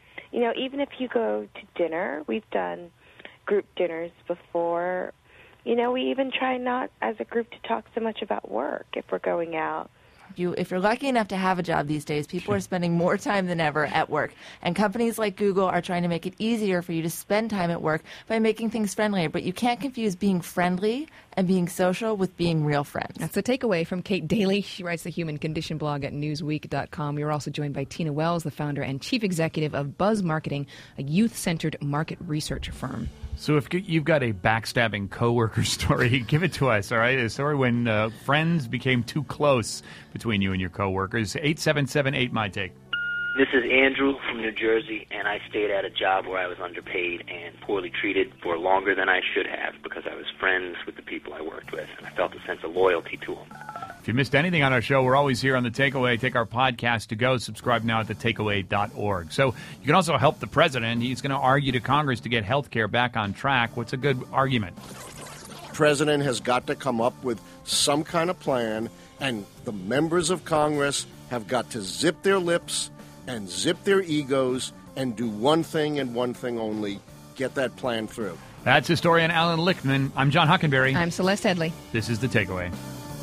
even if you go to dinner, we've done group dinners before. We even try not as a group to talk so much about work if we're going out. If you're lucky enough to have a job these days, people are spending more time than ever at work. And companies like Google are trying to make it easier for you to spend time at work by making things friendlier. But you can't confuse being friendly and being social with being real friends. That's the takeaway from Kate Daly. She writes the Human Condition blog at Newsweek.com. We were also joined by Tina Wells, the founder and chief executive of Buzz Marketing, a youth-centered market research firm. So if you've got a backstabbing coworker story, give it to us, all right? A story when friends became too close between you and your coworkers. 877-8-MY-TAKE. This is Andrew from New Jersey, and I stayed at a job where I was underpaid and poorly treated for longer than I should have because I was friends with the people I worked with, and I felt a sense of loyalty to them. If you missed anything on our show, we're always here on The Takeaway. Take our podcast to go. Subscribe now at thetakeaway.org. So you can also help the president. He's going to argue to Congress to get health care back on track. What's a good argument? The president has got to come up with some kind of plan, and the members of Congress have got to zip their lips and zip their egos and do one thing and one thing only, get that plan through. That's historian Alan Lichtman. I'm John Hockenberry. I'm Celeste Headley. This is The Takeaway.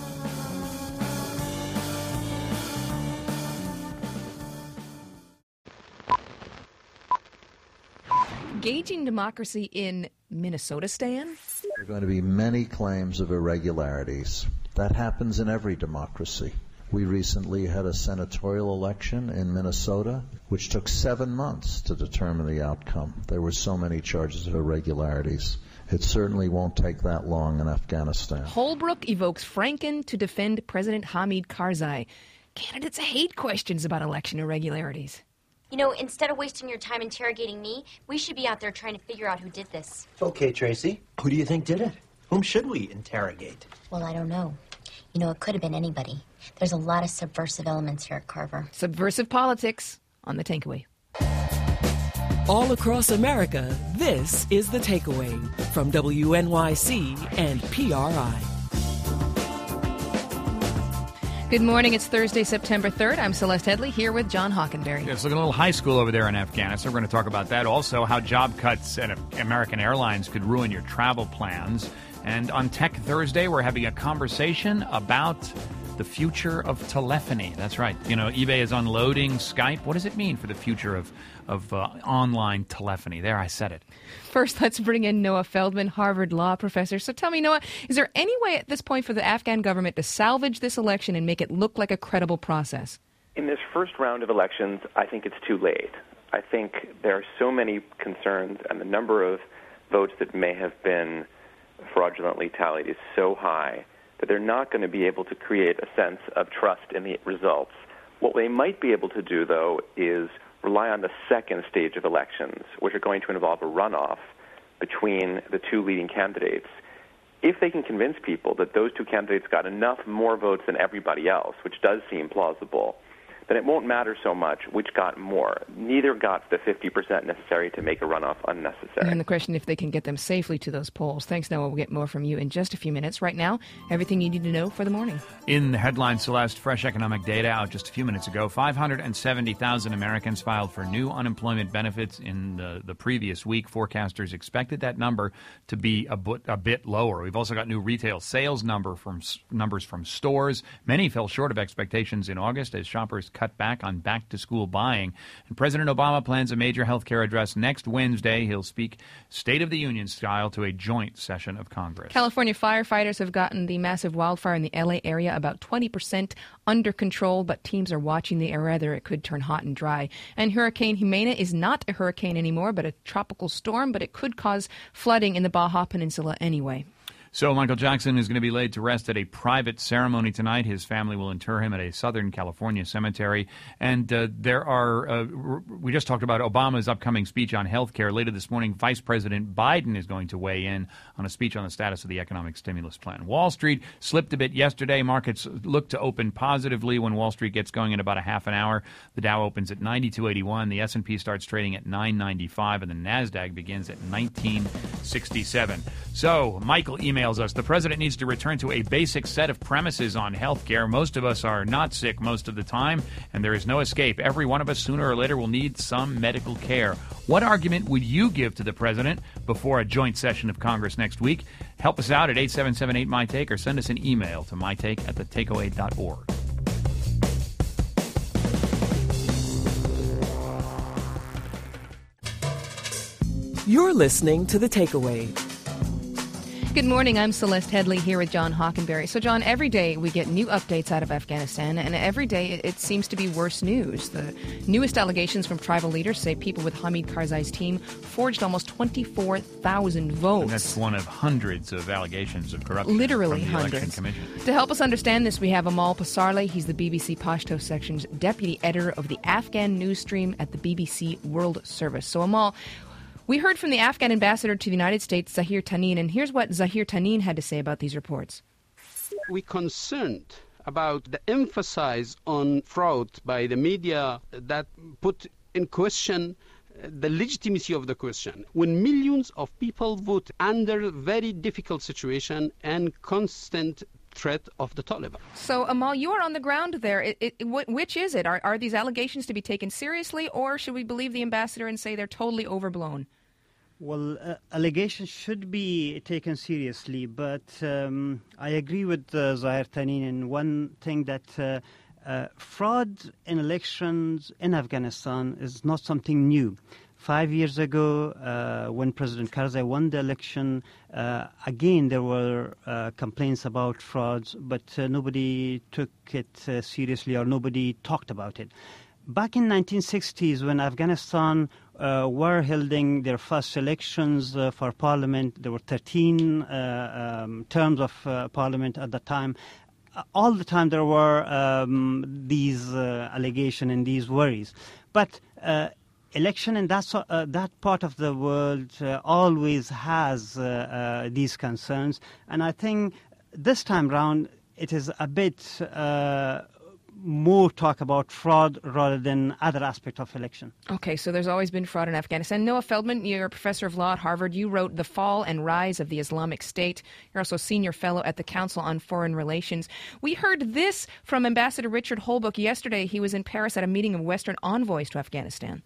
Gauging democracy in Minnesota, Stan? There are going to be many claims of irregularities. That happens in every democracy. We recently had a senatorial election in Minnesota, which took 7 months to determine the outcome. There were so many charges of irregularities. It certainly won't take that long in Afghanistan. Holbrooke evokes Franken to defend President Hamid Karzai. Candidates hate questions about election irregularities. You know, instead of wasting your time interrogating me, we should be out there trying to figure out who did this. Okay, Tracy. Who do you think did it? Whom should we interrogate? Well, I don't know. You know, it could have been anybody. There's a lot of subversive elements here at Carver. Subversive politics on The Takeaway. All across America, this is The Takeaway from WNYC and PRI. Good morning. It's Thursday, September 3rd. I'm Celeste Headley here with John Hockenberry. It's looking a little high school over there in Afghanistan. We're going to talk about that. Also, how job cuts at American Airlines could ruin your travel plans. And on Tech Thursday, we're having a conversation about the future of telephony. That's right. You know, eBay is unloading Skype. What does it mean for the future of online telephony? There, I said it. First, let's bring in Noah Feldman, Harvard law professor. So tell me, Noah, is there any way at this point for the Afghan government to salvage this election and make it look like a credible process? In this first round of elections, I think it's too late. I think there are so many concerns, and the number of votes that may have been fraudulently tallied is so high that they're not going to be able to create a sense of trust in the results. What they might be able to do, though, is rely on the second stage of elections, which are going to involve a runoff between the two leading candidates. If they can convince people that those two candidates got enough more votes than everybody else, which does seem plausible, then it won't matter so much which got more. Neither got the 50% necessary to make a runoff unnecessary. And the question if they can get them safely to those polls. Thanks, Noah. We'll get more from you in just a few minutes. Right now, everything you need to know for the morning. In the headline, Celeste, fresh economic data out just a few minutes ago. 570,000 Americans filed for new unemployment benefits in the previous week. Forecasters expected that number to be a bit lower. We've also got new retail sales numbers from stores. Many fell short of expectations in August as shoppers cut back on back-to-school buying. And President Obama plans a major health care address next Wednesday. He'll speak State of the Union style to a joint session of Congress. California firefighters have gotten the massive wildfire in the L.A. area about 20% under control, but teams are watching the area. It could turn hot and dry. And Hurricane Jimena is not a hurricane anymore, but a tropical storm, but it could cause flooding in the Baja Peninsula anyway. So Michael Jackson is going to be laid to rest at a private ceremony tonight. His family will inter him at a Southern California cemetery. And we just talked about Obama's upcoming speech on health care. Later this morning, Vice President Biden is going to weigh in on a speech on the status of the economic stimulus plan. Wall Street slipped a bit yesterday. Markets look to open positively when Wall Street gets going in about a half an hour. The Dow opens at 92.81. The S&P starts trading at 9.95. And the NASDAQ begins at 19.67. So Michael emails us, the president needs to return to a basic set of premises on health care. Most of us are not sick most of the time, and there is no escape. Every one of us sooner or later will need some medical care. What argument would you give to the president before a joint session of Congress next week? Help us out at 877-8-MY-TAKE or send us an email to mytake@thetakeaway.org. You're listening to The Takeaway. Good morning. I'm Celeste Headley here with John Hockenberry. So, John, every day we get new updates out of Afghanistan, and every day it seems to be worse news. The newest allegations from tribal leaders say people with Hamid Karzai's team forged almost 24,000 votes. And that's one of hundreds of allegations of corruption. Literally from the hundreds. Election Commission. To help us understand this, we have Amal Pasarle. He's the BBC Pashto section's deputy editor of the Afghan news stream at the BBC World Service. So, Amal, we heard from the Afghan ambassador to the United States, Zahir Tanin, and here's what Zahir Tanin had to say about these reports. We're concerned about the emphasis on fraud by the media that put in question the legitimacy of the question. When millions of people vote under very difficult situation and constant threat of the Taliban. So, Amal, you are on the ground there. Which is it? Are these allegations to be taken seriously, or should we believe the ambassador and say they're totally overblown? Well, allegations should be taken seriously, but I agree with Zahir Tanin in one thing that fraud in elections in Afghanistan is not something new. 5 years ago, when President Karzai won the election, again there were complaints about frauds, but nobody took it seriously or nobody talked about it. Back in 1960s, when Afghanistan were holding their first elections for parliament, there were 13 terms of parliament at the time. All the time there were these allegations and these worries. But election in that part of the world always has these concerns. And I think this time round it is a bit more talk about fraud rather than other aspect of election. Okay, so there's always been fraud in Afghanistan. Noah Feldman, you're a professor of law at Harvard. You wrote The Fall and Rise of the Islamic State. You're also a senior fellow at the Council on Foreign Relations. We heard this from Ambassador Richard Holbrooke yesterday. He was in Paris at a meeting of Western envoys to Afghanistan.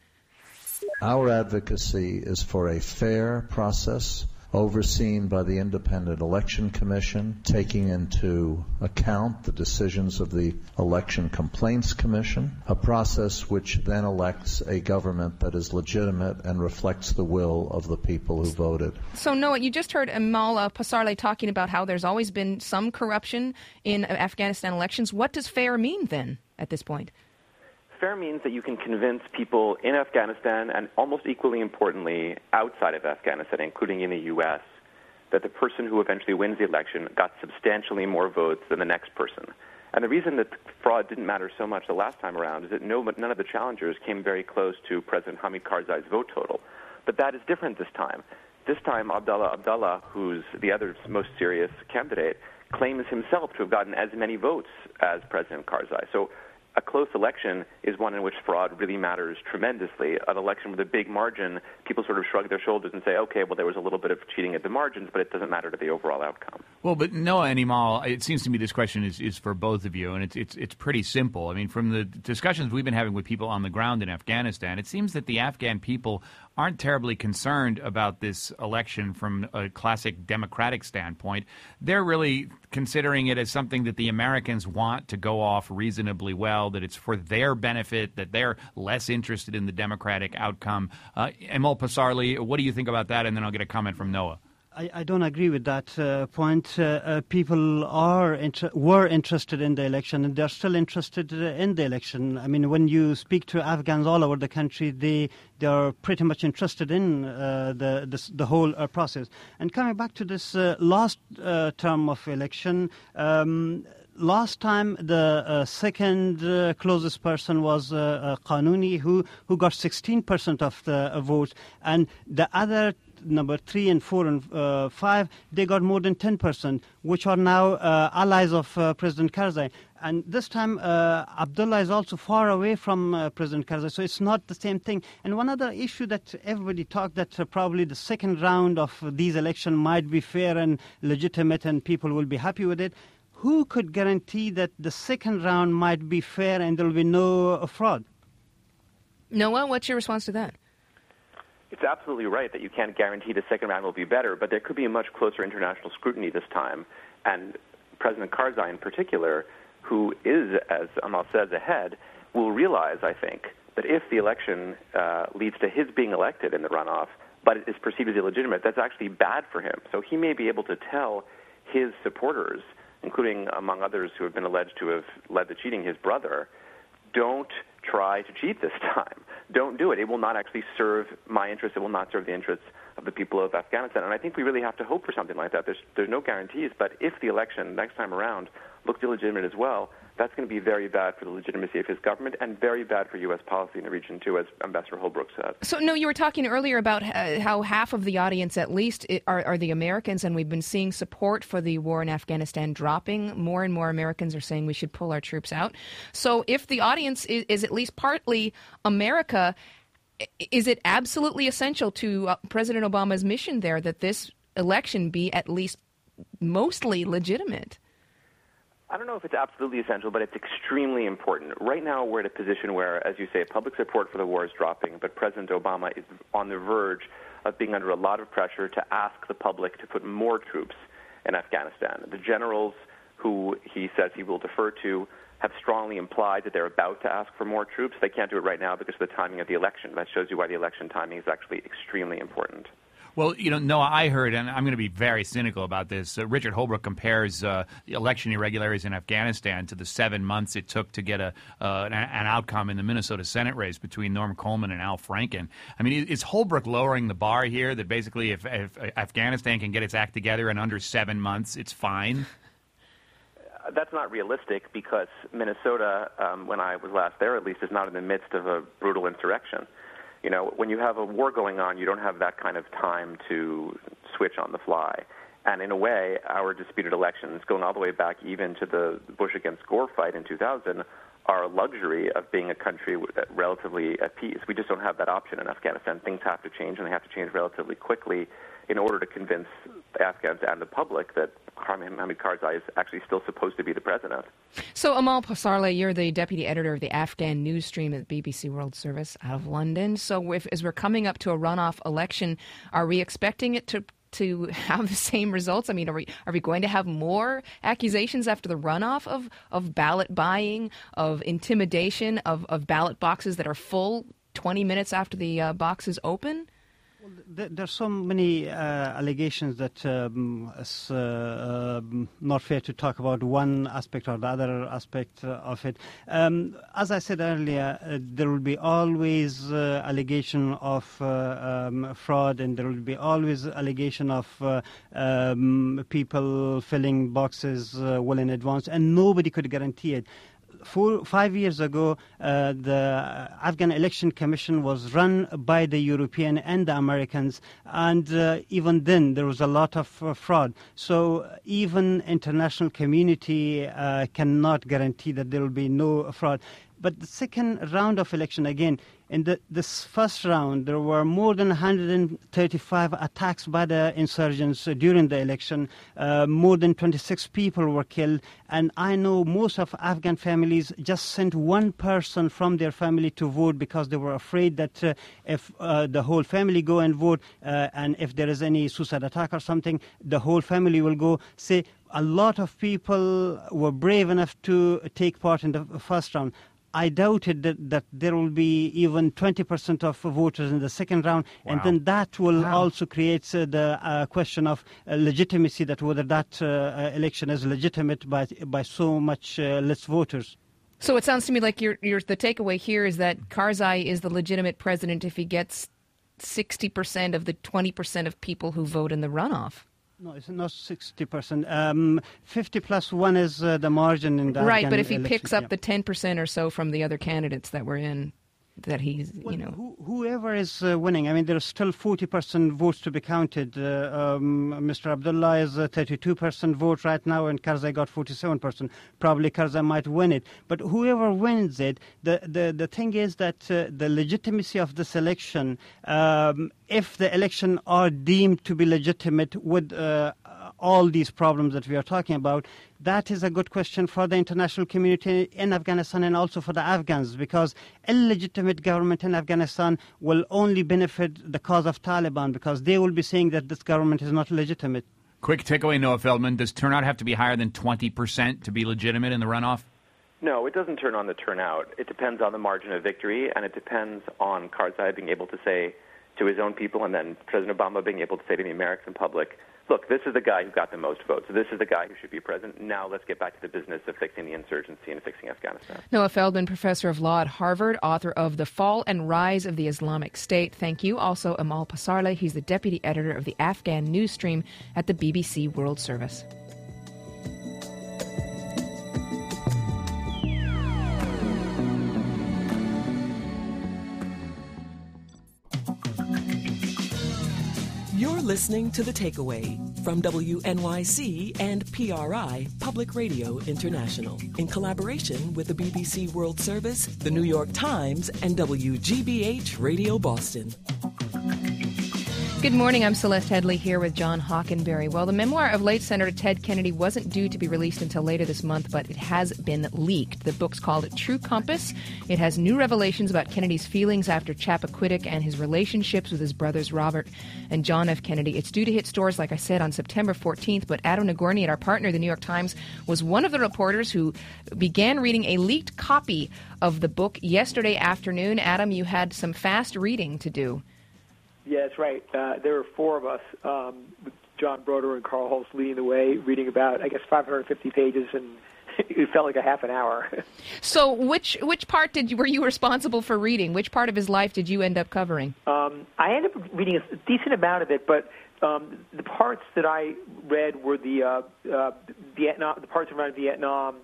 Our advocacy is for a fair process overseen by the Independent Election Commission, taking into account the decisions of the Election Complaints Commission, a process which then elects a government that is legitimate and reflects the will of the people who voted. So, Noah, you just heard Amal Pasarle talking about how there's always been some corruption in Afghanistan elections. What does fair mean then at this point? Fair means that you can convince people in Afghanistan and almost equally importantly outside of Afghanistan, including in the U.S., that the person who eventually wins the election got substantially more votes than the next person. And the reason that fraud didn't matter so much the last time around is that none of the challengers came very close to President Hamid Karzai's vote total. But that is different this time. This time, Abdullah, who's the other most serious candidate, claims himself to have gotten as many votes as President Karzai. So a close election is one in which fraud really matters tremendously. An election with a big margin, people sort of shrug their shoulders and say, okay, well, there was a little bit of cheating at the margins, but it doesn't matter to the overall outcome. Well, but Noah and Amal, it seems to me this question is for both of you, and it's pretty simple. I mean, from the discussions we've been having with people on the ground in Afghanistan, it seems that the Afghan people aren't terribly concerned about this election from a classic democratic standpoint. They're really considering it as something that the Americans want to go off reasonably well, that it's for their benefit, that they're less interested in the democratic outcome. Amal Pasarle, what do you think about that? And then I'll get a comment from Noah. I don't agree with that point. People were interested in the election, and they're still interested in the election. I mean, when you speak to Afghans all over the country, they are pretty much interested in the whole process. And coming back to this last term of election, last time the second closest person was Qanuni, who got 16% of the votes, and the other number 3 and 4 and 5, they got more than 10%, which are now allies of President Karzai. And this time, Abdullah is also far away from President Karzai, so it's not the same thing. And one other issue that everybody talked that probably the second round of these elections might be fair and legitimate and people will be happy with it. Who could guarantee that the second round might be fair and there will be no fraud? Noah, what's your response to that? It's absolutely right that you can't guarantee the second round will be better, but there could be a much closer international scrutiny this time. And President Karzai in particular, who is, as Amal says, ahead, will realize, I think, that if the election leads to his being elected in the runoff, but it is perceived as illegitimate, that's actually bad for him. So he may be able to tell his supporters, including among others who have been alleged to have led the cheating, his brother, don't try to cheat this time. Don't do it. It will not actually serve my interests. It will not serve the interests of the people of Afghanistan. And I think we really have to hope for something like that. There's no guarantees, but if the election next time around looks illegitimate as well, that's going to be very bad for the legitimacy of his government and very bad for U.S. policy in the region, too, as Ambassador Holbrooke said. So, no, you were talking earlier about how half of the audience, at least, are the Americans, and we've been seeing support for the war in Afghanistan dropping. More and more Americans are saying we should pull our troops out. So if the audience is at least partly America, is it absolutely essential to President Obama's mission there that this election be at least mostly legitimate? I don't know if it's absolutely essential, but it's extremely important. Right now, we're at a position where, as you say, public support for the war is dropping, but President Obama is on the verge of being under a lot of pressure to ask the public to put more troops in Afghanistan. The generals who he says he will defer to have strongly implied that they're about to ask for more troops. They can't do it right now because of the timing of the election. That shows you why the election timing is actually extremely important. Well, Noah, I heard, and I'm going to be very cynical about this, Richard Holbrooke compares the election irregularities in Afghanistan to the 7 months it took to get an outcome in the Minnesota Senate race between Norm Coleman and Al Franken. I mean, is Holbrooke lowering the bar here, that basically if Afghanistan can get its act together in under 7 months, it's fine? That's not realistic because Minnesota, when I was last there at least, is not in the midst of a brutal insurrection. When you have a war going on, you don't have that kind of time to switch on the fly. And in a way, our disputed elections, going all the way back even to the Bush against Gore fight in 2000, are a luxury of being a country relatively at peace. We just don't have that option in Afghanistan. Things have to change, and they have to change relatively quickly in order to convince the Afghans and the public that Hamid Karzai is actually still supposed to be the president. So, Amal Pasarle, you're the deputy editor of the Afghan news stream at BBC World Service out of London. So as we're coming up to a runoff election, are we expecting it to have the same results? I mean, are we going to have more accusations after the runoff of ballot buying, of intimidation, of ballot boxes that are full 20 minutes after the boxes open? Well, there's so many allegations that it's not fair to talk about one aspect or the other aspect of it. As I said earlier, there will be always allegation of fraud, and there will be always allegation of people filling boxes well in advance, and nobody could guarantee it. 5 years ago, the Afghan Election Commission was run by the European and the Americans, and even then there was a lot of fraud. So even international community cannot guarantee that there will be no fraud. But the second round of election, again, in this first round, there were more than 135 attacks by the insurgents during the election. More than 26 people were killed. And I know most of Afghan families just sent one person from their family to vote because they were afraid that if the whole family go and vote, and if there is any suicide attack or something, the whole family will go. Say, a lot of people were brave enough to take part in the first round. I doubted that there will be even 20% of voters in the second round, and then that will also create the question of legitimacy, that whether that election is legitimate by so much less voters. So it sounds to me like the takeaway here is that Karzai is the legitimate president if he gets 60% of the 20% of people who vote in the runoff. No, it's not 60%. 50 plus 1 is the margin in the right, Afghan but if he election, picks up the 10% or so from the other candidates that were in, that he's, whoever is winning, I mean, there's still 40% votes to be counted. Mr. Abdullah is 32% vote right now, and Karzai got 47%. Probably Karzai might win it. But whoever wins it, the thing is that the legitimacy of this election, if the election are deemed to be legitimate with all these problems that we are talking about, that is a good question for the international community in Afghanistan and also for the Afghans, because illegitimate government in Afghanistan will only benefit the cause of Taliban, because they will be saying that this government is not legitimate. Quick takeaway, Noah Feldman. Does turnout have to be higher than 20% to be legitimate in the runoff? No, it doesn't turn on the turnout. It depends on the margin of victory, and it depends on Karzai being able to say to to his own people, and then President Obama being able to say to the American public, look, this is the guy who got the most votes. This is the guy who should be president. Now let's get back to the business of fixing the insurgency and fixing Afghanistan. Noah Feldman, professor of law at Harvard, author of The Fall and Rise of the Islamic State. Thank you. Also, Amal Pasarle. He's the deputy editor of the Afghan news stream at the BBC World Service. You're listening to The Takeaway from WNYC and PRI, Public Radio International, in collaboration with the BBC World Service, the New York Times, and WGBH Radio Boston. Good morning. I'm Celeste Headley here with John Hockenberry. Well, the memoir of late Senator Ted Kennedy wasn't due to be released until later this month, but it has been leaked. The book's called True Compass. It has new revelations about Kennedy's feelings after Chappaquiddick and his relationships with his brothers Robert and John F. Kennedy. It's due to hit stores, like I said, on September 14th, but Adam Nagorny, our partner, the New York Times, was one of the reporters who began reading a leaked copy of the book yesterday afternoon. Adam, you had some fast reading to do. Yeah, that's right. There were four of us, John Broder and Carl Holst leading the way, reading about, 550 pages, and it felt like a half an hour. So which part were you responsible for reading? Which part of his life did you end up covering? I ended up reading a decent amount of it, but the parts that I read were the Vietnam, the parts around Vietnam,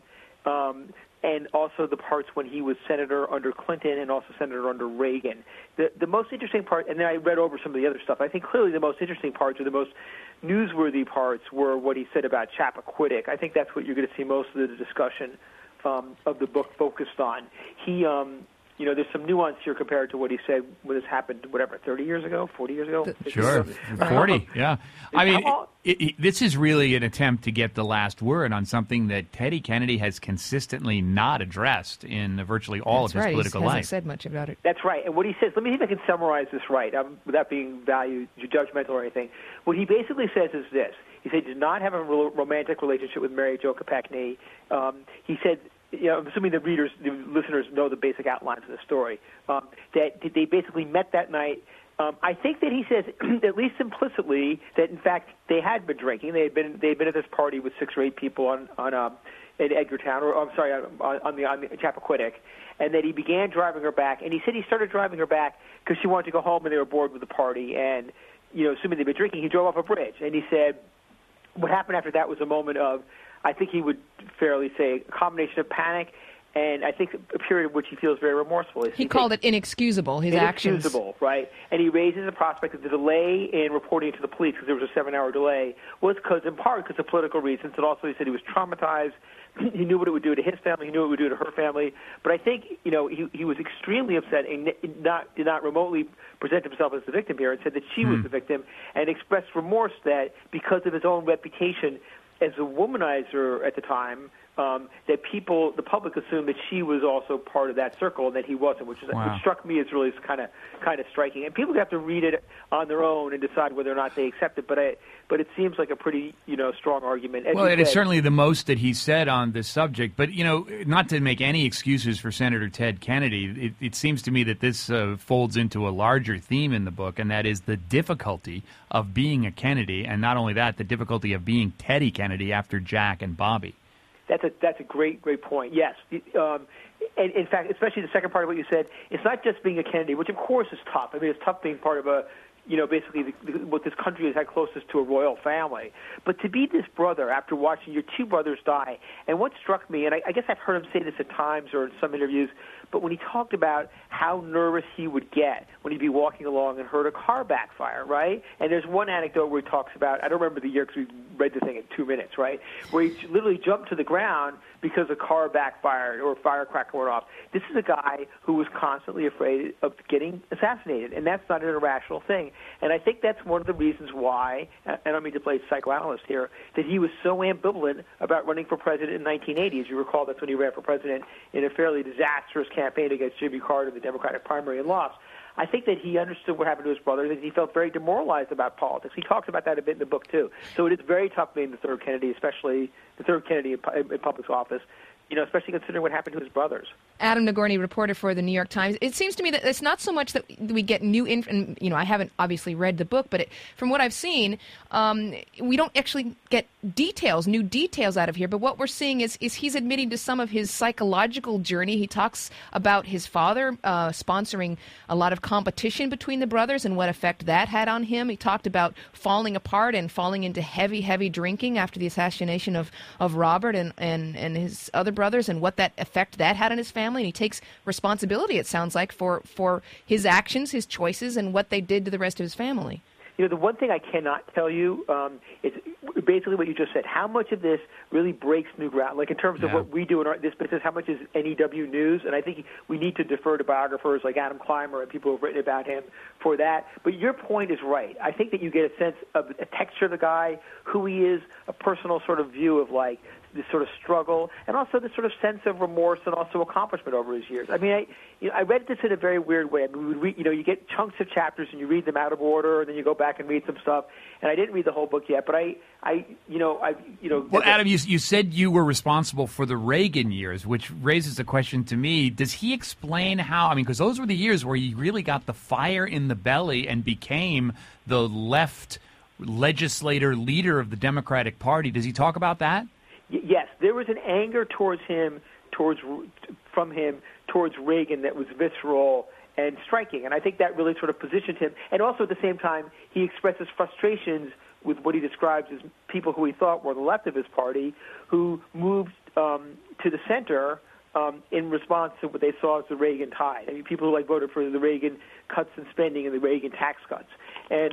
and also the parts when he was senator under Clinton and also senator under Reagan. The most interesting part, and then I read over some of the other stuff, I think clearly the most interesting parts or the most newsworthy parts were what he said about Chappaquiddick. I think that's what you're going to see most of the discussion of the book focused on. He, there's some nuance here compared to what he said when this happened, 30 years ago, 40 years ago? Sure, 40, yeah. I mean, this is really an attempt to get the last word on something that Teddy Kennedy has consistently not addressed in virtually all of his political life. He hasn't said much about it. That's right. And what he says, let me see if I can summarize this right, without being judgmental or anything. What he basically says is this. He said he did not have a romantic relationship with Mary Jo Kopechne. He said, I'm assuming the listeners know the basic outlines of the story, that they basically met that night. I think that he says, at least implicitly, that in fact they had been drinking. They had been at this party with 6 or 8 people in Edgartown, on the Chappaquiddick, and that he began driving her back. And he said he started driving her back because she wanted to go home and they were bored with the party. And assuming they'd been drinking, he drove off a bridge. And he said what happened after that was a moment of, I think he would fairly say, a combination of panic and I think a period in which he feels very remorseful. He called it inexcusable, his actions. Inexcusable, right. And he raises the prospect that the delay in reporting to the police, because there was a 7-hour delay, was in part because of political reasons, and also he said he was traumatized. He knew what it would do to his family. He knew what it would do to her family. But I think, he was extremely upset and did not remotely present himself as the victim here and said that she was the victim and expressed remorse that because of his own reputation as a womanizer at the time, that the public assumed that she was also part of that circle and that he wasn't, which struck me as really kind of striking. And people have to read it on their own and decide whether or not they accept it. But it seems like a pretty strong argument. Well, it is certainly the most that he said on this subject. But not to make any excuses for Senator Ted Kennedy, it seems to me that this folds into a larger theme in the book, and that is the difficulty of being a Kennedy, and not only that, the difficulty of being Teddy Kennedy after Jack and Bobby. That's a great point. Yes. And in fact, especially the second part of what you said, it's not just being a Kennedy, which of course is tough. I mean, it's tough being part of basically what this country has had closest to a royal family. But to be this brother after watching your 2 brothers die, and what struck me, and I guess I've heard him say this at times or in some interviews, but when he talked about how nervous he would get when he'd be walking along and heard a car backfire, right? And there's one anecdote where he talks about, I don't remember the year because we read the thing in 2 minutes, right? Where he literally jumped to the ground because a car backfired or a firecracker went off. This is a guy who was constantly afraid of getting assassinated, and that's not an irrational thing. And I think that's one of the reasons why, and I don't mean to play psychoanalyst here, that he was so ambivalent about running for president in 1980. As you recall, that's when he ran for president in a fairly disastrous campaign against Jimmy Carter in the Democratic primary and lost. I think that he understood what happened to his brother, that he felt very demoralized about politics. He talks about that a bit in the book, too. So it is very tough being the third Kennedy, especially the third Kennedy in public office, especially considering what happened to his brothers. Adam Nagorny, reporter for the New York Times. It seems to me that it's not so much that we get new and I haven't obviously read the book, but from what I've seen, we don't actually get new details out of here. But what we're seeing is he's admitting to some of his psychological journey. He talks about his father sponsoring a lot of competition between the brothers and what effect that had on him. He talked about falling apart and falling into heavy drinking after the assassination of Robert and his other brothers, and what that effect that had on his family. And he takes responsibility, it sounds like, for his actions, his choices, and what they did to the rest of his family. The one thing I cannot tell you is basically what you just said. How much of this really breaks new ground? Like in terms of what we do in this business, how much is NEW news? And I think we need to defer to biographers like Adam Clymer and people who have written about him for that. But your point is right. I think that you get a sense of a texture of the guy, who he is, a personal sort of view of like this sort of struggle, and also this sort of sense of remorse and also accomplishment over his years. I mean, I read this in a very weird way. I mean, you get chunks of chapters and you read them out of order, and then you go back and read some stuff. And I didn't read the whole book yet, but Well, Adam, you said you were responsible for the Reagan years, which raises the question to me: does he explain how? I mean, because those were the years where he really got the fire in the belly and became the left legislator leader of the Democratic Party. Does he talk about that? Yes, there was an anger towards Reagan that was visceral and striking, and I think that really sort of positioned him. And also at the same time, he expresses frustrations with what he describes as people who he thought were the left of his party, who moved to the center in response to what they saw as the Reagan tide. I mean, people who voted for the Reagan cuts in spending and the Reagan tax cuts. And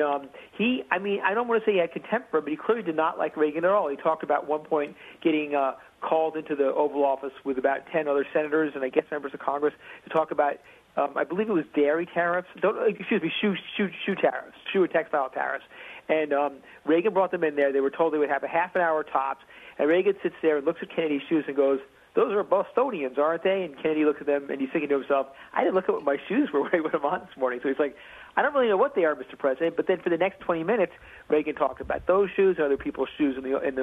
I don't want to say he had contempt for him, but he clearly did not like Reagan at all. He talked about one point getting called into the Oval Office with about 10 other senators and I guess members of Congress to talk about, I believe it was dairy tariffs. Shoe tariffs, shoe and textile tariffs. And Reagan brought them in there. They were told they would have a half an hour tops. And Reagan sits there and looks at Kennedy's shoes and goes, "Those are Bostonians, aren't they?" And Kennedy looks at them, and he's thinking to himself, "I didn't look at what my shoes were when I put them on this morning." So he's like, "I don't really know what they are, Mr. President." But then for the next 20 minutes, Reagan talked about those shoes and other people's shoes in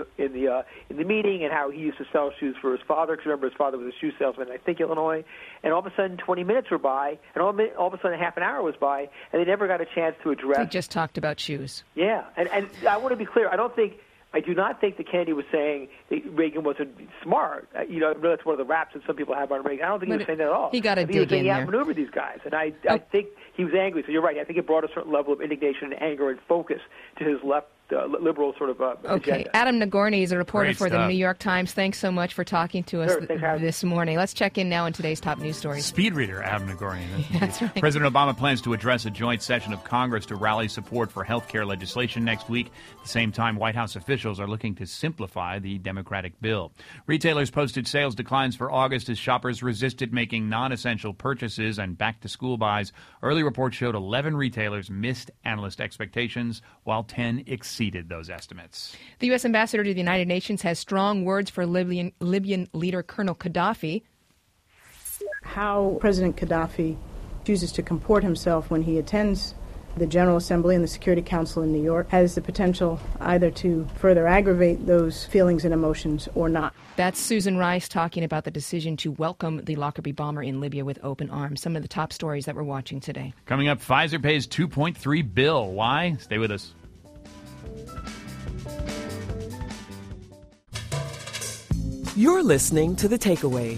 the meeting, and how he used to sell shoes for his father. Because remember, his father was a shoe salesman in, I think, Illinois. And all of a sudden, 20 minutes were by, and all of a sudden, a half an hour was by, and they never got a chance to address. He just talked about shoes. Yeah, and I want to be clear. I do not think that Kennedy was saying that Reagan wasn't smart. That's one of the raps that some people have on Reagan. I don't think he was saying that at all. He got to dig in there. He outmaneuvered these guys, and I think he was angry. So you're right. I think it brought a certain level of indignation and anger and focus to his left liberal sort of agenda. Adam Nagorny is a reporter for the New York Times. Thanks so much for talking to us this morning. Let's check in now in today's top news stories. Speed reader, Adam Nagorny. That's right. President Obama plans to address a joint session of Congress to rally support for health care legislation next week. At the same time, White House officials are looking to simplify the Democratic bill. Retailers posted sales declines for August as shoppers resisted making non-essential purchases and back-to-school buys. Early reports showed 11 retailers missed analyst expectations, while 10 exceeded those estimates. The U.S. ambassador to the United Nations has strong words for Libyan leader Colonel Gaddafi. How President Gaddafi chooses to comport himself when he attends the General Assembly and the Security Council in New York has the potential either to further aggravate those feelings and emotions or not. That's Susan Rice talking about the decision to welcome the Lockerbie bomber in Libya with open arms. Some of the top stories that we're watching today. Coming up, Pfizer pays $2.3 billion. Why? Stay with us. You're listening to The Takeaway.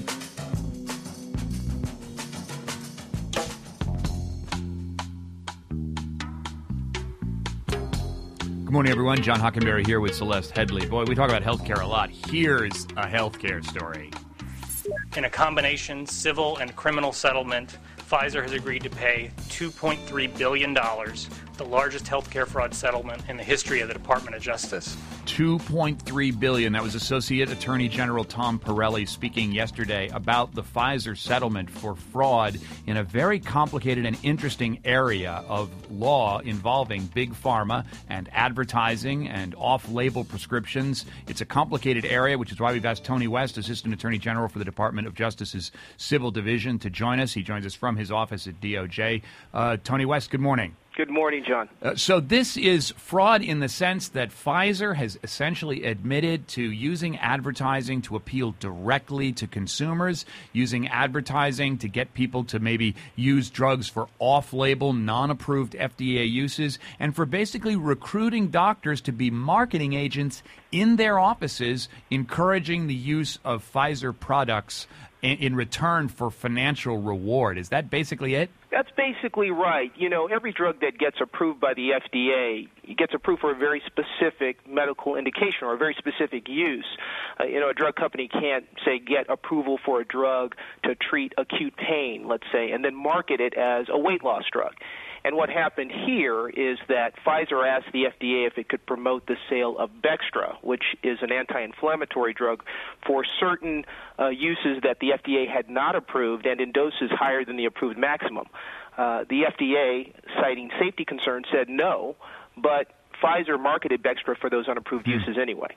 Good morning, everyone. John Hockenberry here with Celeste Headley. Boy, we talk about healthcare a lot. Here's a healthcare story. In a combination civil and criminal settlement, Pfizer has agreed to pay $2.3 billion, the largest healthcare fraud settlement in the history of the Department of Justice. $2.3 billion. That was Associate Attorney General Tom Pirelli speaking yesterday about the Pfizer settlement for fraud in a very complicated and interesting area of law involving big pharma and advertising and off-label prescriptions. It's a complicated area, which is why we've asked Tony West, Assistant Attorney General for the Department of Justice's Civil Division, to join us. He joins us from his office at DOJ. Tony West, good morning. Good morning, John. So this is fraud in the sense that Pfizer has essentially admitted to using advertising to appeal directly to consumers, using advertising to get people to maybe use drugs for off-label, non-approved FDA uses, and for basically recruiting doctors to be marketing agents in their offices, encouraging the use of Pfizer products in return for financial reward. Is that basically it? That's basically right. You know, every drug that gets approved by the FDA gets approved for a very specific medical indication or a very specific use. A drug company can't, say, get approval for a drug to treat acute pain, let's say, and then market it as a weight loss drug. And what happened here is that Pfizer asked the FDA if it could promote the sale of Bextra, which is an anti-inflammatory drug for certain uses that the FDA had not approved and in doses higher than the approved maximum. The FDA, citing safety concerns, said no, but Pfizer marketed Bextra for those unapproved uses anyway.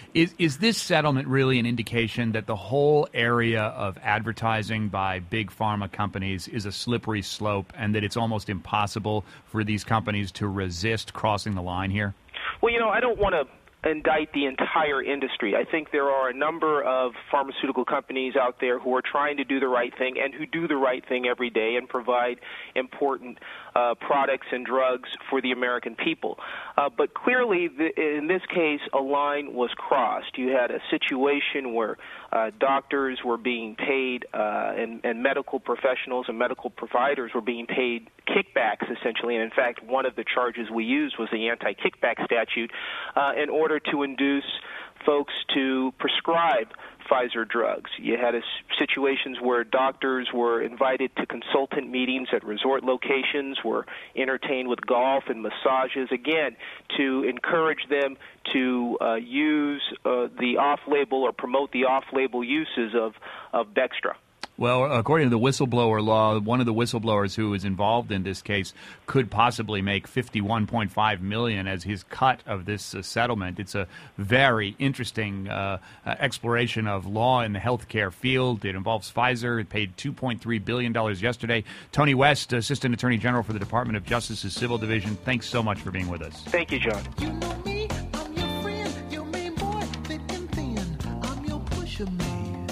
Is this settlement really an indication that the whole area of advertising by big pharma companies is a slippery slope and that it's almost impossible for these companies to resist crossing the line here? Well, I don't want to indict the entire industry. I think there are a number of pharmaceutical companies out there who are trying to do the right thing and who do the right thing every day and provide important products and drugs for the American people. But clearly, in this case, a line was crossed. You had a situation where doctors were being paid and medical professionals and medical providers were being paid kickbacks, essentially. And in fact, one of the charges we used was the anti-kickback statute in order to induce folks to prescribe Pfizer drugs. You had situations where doctors were invited to consultant meetings at resort locations, were entertained with golf and massages, again, to encourage them to use the off-label or promote the off-label uses of Bextra. Well, according to the whistleblower law, one of the whistleblowers who is involved in this case could possibly make $51.5 million as his cut of this settlement. It's a very interesting exploration of law in the healthcare field. It involves Pfizer. It paid $2.3 billion yesterday. Tony West, Assistant Attorney General for the Department of Justice's Civil Division, thanks so much for being with us. Thank you, John. You know me, I'm your friend, your main boy, thick and thin, I'm your pusher man.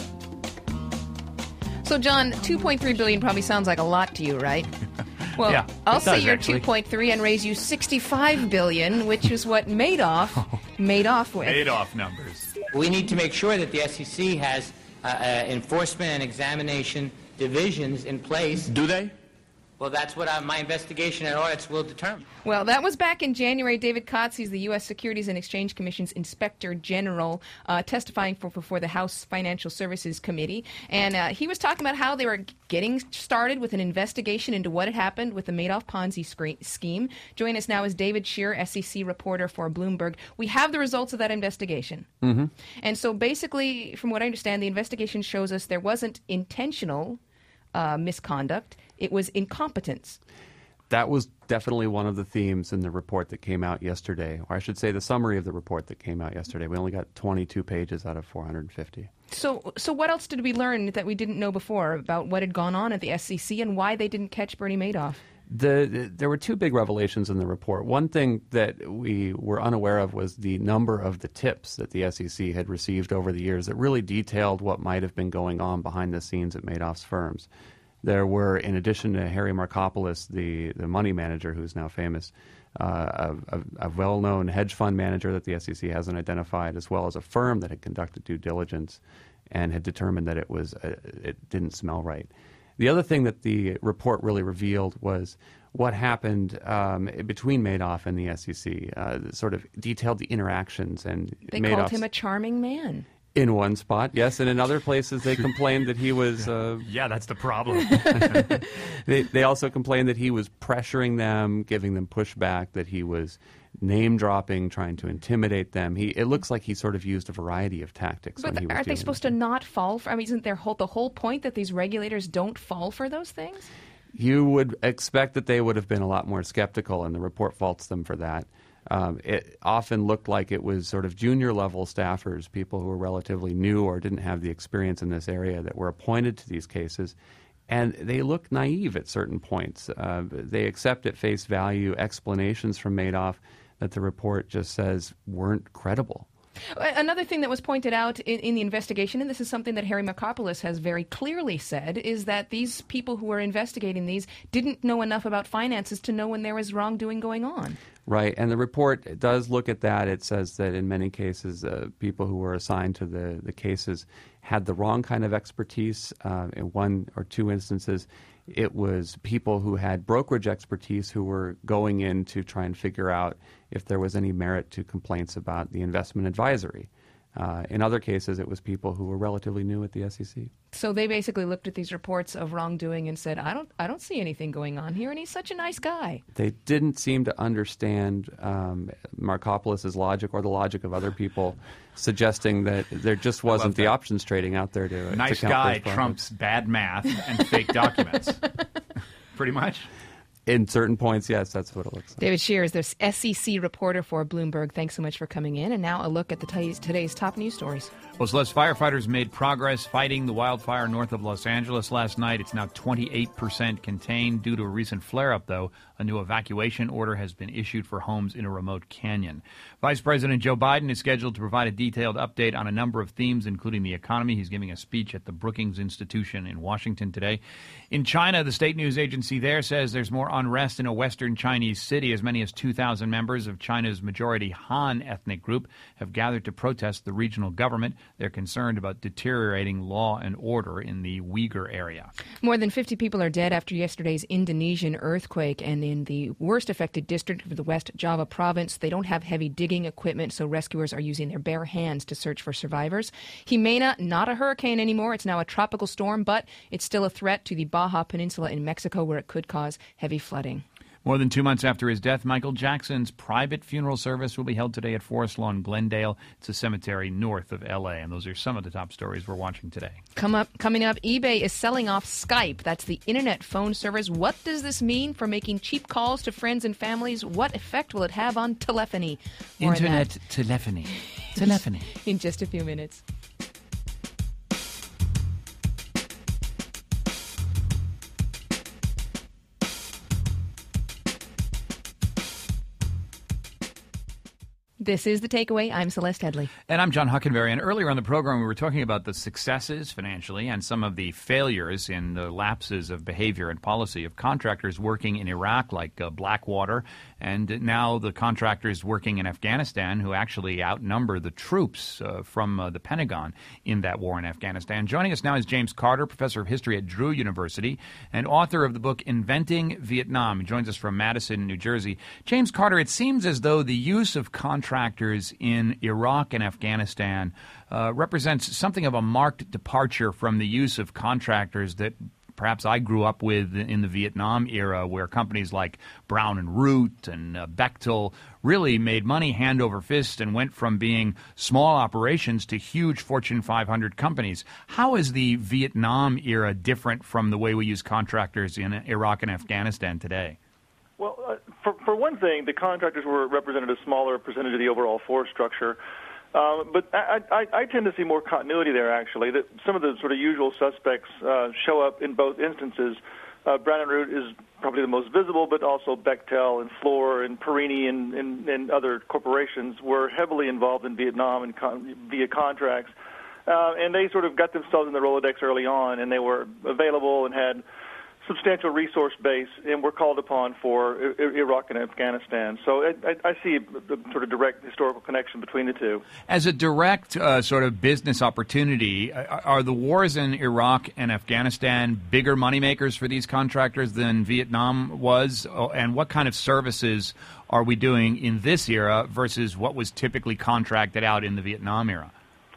So, John, $2.3 billion probably sounds like a lot to you, right? Well, yeah, I'll say your $2.3 and raise you $65 billion, which is what Madoff made off with. Madoff numbers. We need to make sure that the SEC has enforcement and examination divisions in place. Do they? Well, that's what my investigation and audits will determine. Well, that was back in January. David Kotz, he's the U.S. Securities and Exchange Commission's Inspector General, testifying before the House Financial Services Committee. And he was talking about how they were getting started with an investigation into what had happened with the Madoff Ponzi scheme. Joining us now is David Shear, SEC reporter for Bloomberg. We have the results of that investigation. Mm-hmm. And so basically, from what I understand, the investigation shows us there wasn't intentional misconduct. It was incompetence. That was definitely one of the themes in the report that came out yesterday, or I should say the summary of the report that came out yesterday. We only got 22 pages out of 450. So what else did we learn that we didn't know before about what had gone on at the SEC and why they didn't catch Bernie Madoff? There were two big revelations in the report. One thing that we were unaware of was the number of the tips that the SEC had received over the years that really detailed what might have been going on behind the scenes at Madoff's firms. There were, in addition to Harry Markopolos, the money manager who's now famous, a well-known hedge fund manager that the SEC hasn't identified, as well as a firm that had conducted due diligence and had determined that it didn't smell right. The other thing that the report really revealed was what happened between Madoff and the SEC, sort of detailed the interactions. And they called him a charming man. In one spot, yes, and in other places they complained that he was... yeah, that's the problem. They also complained that he was pressuring them, giving them pushback, that he was name-dropping, trying to intimidate them. It looks like he sort of used a variety of tactics. But aren't they supposed to not fall for... I mean, isn't the whole point that these regulators don't fall for those things? You would expect that they would have been a lot more skeptical, and the report faults them for that. It often looked like it was sort of junior-level staffers, people who were relatively new or didn't have the experience in this area that were appointed to these cases. And they look naive at certain points. They accept at face value explanations from Madoff that the report just says weren't credible. Another thing that was pointed out in the investigation, and this is something that Harry Markopolos has very clearly said, is that these people who were investigating these didn't know enough about finances to know when there was wrongdoing going on. Right, and the report does look at that. It says that in many cases, people who were assigned to the cases had the wrong kind of expertise. In one or two instances, it was people who had brokerage expertise who were going in to try and figure out if there was any merit to complaints about the investment advisory. In other cases, it was people who were relatively new at the SEC. So they basically looked at these reports of wrongdoing and said, I don't see anything going on here, and he's such a nice guy. They didn't seem to understand Markopolos' logic or the logic of other people, suggesting that there just wasn't the options trading out there to nice to count guy those profits. trumps bad math and fake documents. Pretty much. In certain points, yes, that's what it looks like. David Shears, the SEC reporter for Bloomberg. Thanks so much for coming in. And now a look at today's top news stories. Los Angeles firefighters made progress fighting the wildfire north of Los Angeles last night. It's now 28% contained. Due to a recent flare-up, though, a new evacuation order has been issued for homes in a remote canyon. Vice President Joe Biden is scheduled to provide a detailed update on a number of themes, including the economy. He's giving a speech at the Brookings Institution in Washington today. In China, the state news agency there says there's more unrest in a western Chinese city. As many as 2,000 members of China's majority Han ethnic group have gathered to protest the regional government. They're concerned about deteriorating law and order in the Uyghur area. More than 50 people are dead after yesterday's Indonesian earthquake, and in the worst affected district of the West Java province, they don't have heavy digging equipment, so rescuers are using their bare hands to search for survivors. Jimena, not a hurricane anymore. It's now a tropical storm, but it's still a threat to the Baja Peninsula in Mexico, where it could cause heavy flooding. More than 2 months after his death, Michael Jackson's private funeral service will be held today at Forest Lawn, Glendale. It's a cemetery north of L.A., and those are some of the top stories we're watching today. Coming up, eBay is selling off Skype. That's the internet phone service. What does this mean for making cheap calls to friends and families? What effect will it have on telephony? More on Internet that. telephony. In just a few minutes. This is The Takeaway. I'm Celeste Headley. And I'm John Huckenberry. And earlier on the program, we were talking about the successes financially and some of the failures in the lapses of behavior and policy of contractors working in Iraq, like Blackwater, and now the contractors working in Afghanistan who actually outnumber the troops from the Pentagon in that war in Afghanistan. Joining us now is James Carter, professor of history at Drew University and author of the book Inventing Vietnam. He joins us from Madison, New Jersey. James Carter, it seems as though the use of contractors in Iraq and Afghanistan represents something of a marked departure from the use of contractors that perhaps I grew up with in the Vietnam era, where companies like Brown and Root and Bechtel really made money hand over fist and went from being small operations to huge Fortune 500 companies. How is the Vietnam era different from the way we use contractors in Iraq and Afghanistan today? Well, for one thing, the contractors represented a smaller percentage of the overall force structure. But I tend to see more continuity there, actually. That some of the sort of usual suspects show up in both instances. Brown and Root is probably the most visible, but also Bechtel and Fluor and Perini and other corporations were heavily involved in Vietnam and via contracts. And they sort of got themselves in the Rolodex early on, and they were available and had substantial resource base, and were called upon for Iraq and Afghanistan. So I see the sort of direct historical connection between the two. As a direct sort of business opportunity, are the wars in Iraq and Afghanistan bigger moneymakers for these contractors than Vietnam was? And what kind of services are we doing in this era versus what was typically contracted out in the Vietnam era?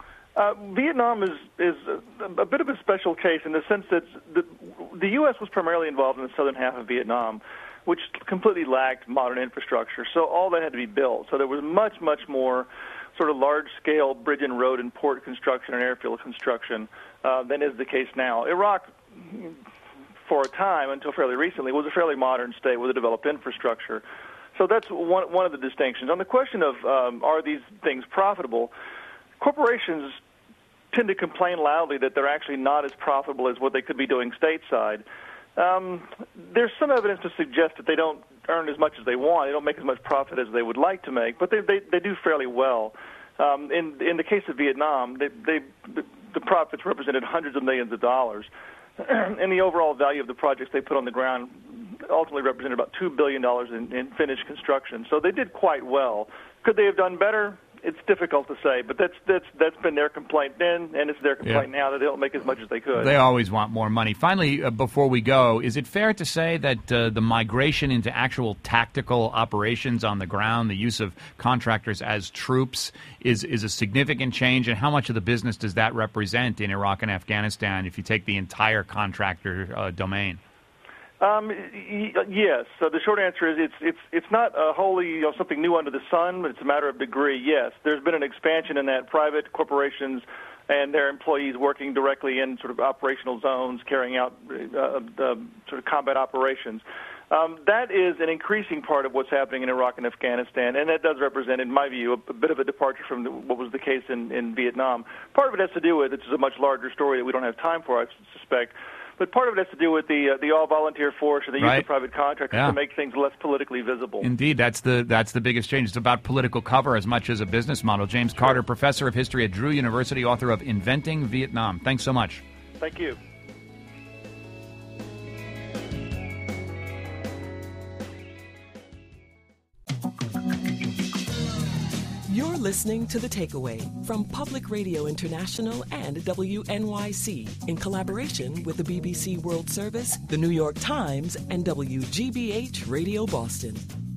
Vietnam is a bit of a special case in the sense that the U.S. was primarily involved in the southern half of Vietnam, which completely lacked modern infrastructure. So all that had to be built. So there was much, much more sort of large-scale bridge and road and port construction and airfield construction than is the case now. Iraq, for a time, until fairly recently, was a fairly modern state with a developed infrastructure. So that's one of the distinctions. On the question of are these things profitable, corporations tend to complain loudly that they're actually not as profitable as what they could be doing stateside. There's some evidence to suggest that they don't earn as much as they want. They don't make as much profit as they would like to make, but they do fairly well. In the case of Vietnam, the profits represented hundreds of millions of dollars, and the overall value of the projects they put on the ground ultimately represented about $2 billion in finished construction. So they did quite well. Could they have done better? It's difficult to say, but that's been their complaint then, and it's their complaint now that they don't make as much as they could. They always want more money. Finally, before we go, is it fair to say that the migration into actual tactical operations on the ground, the use of contractors as troops, is a significant change? And how much of the business does that represent in Iraq and Afghanistan if you take the entire contractor domain? Yes. So the short answer is it's not wholly something new under the sun, but it's a matter of degree. Yes, there's been an expansion in that private corporations and their employees working directly in sort of operational zones, carrying out sort of combat operations. That is an increasing part of what's happening in Iraq and Afghanistan, and that does represent, in my view, a bit of a departure from what was the case in Vietnam. Part of it has to do with, it's a much larger story that we don't have time for, I suspect, but part of it has to do with the all-volunteer force and the use of private contractors to make things less politically visible. Indeed, that's the biggest change. It's about political cover as much as a business model. James Carter, professor of history at Drew University, author of Inventing Vietnam. Thanks so much. Thank you. You're listening to The Takeaway from Public Radio International and WNYC in collaboration with the BBC World Service, the New York Times, and WGBH Radio Boston.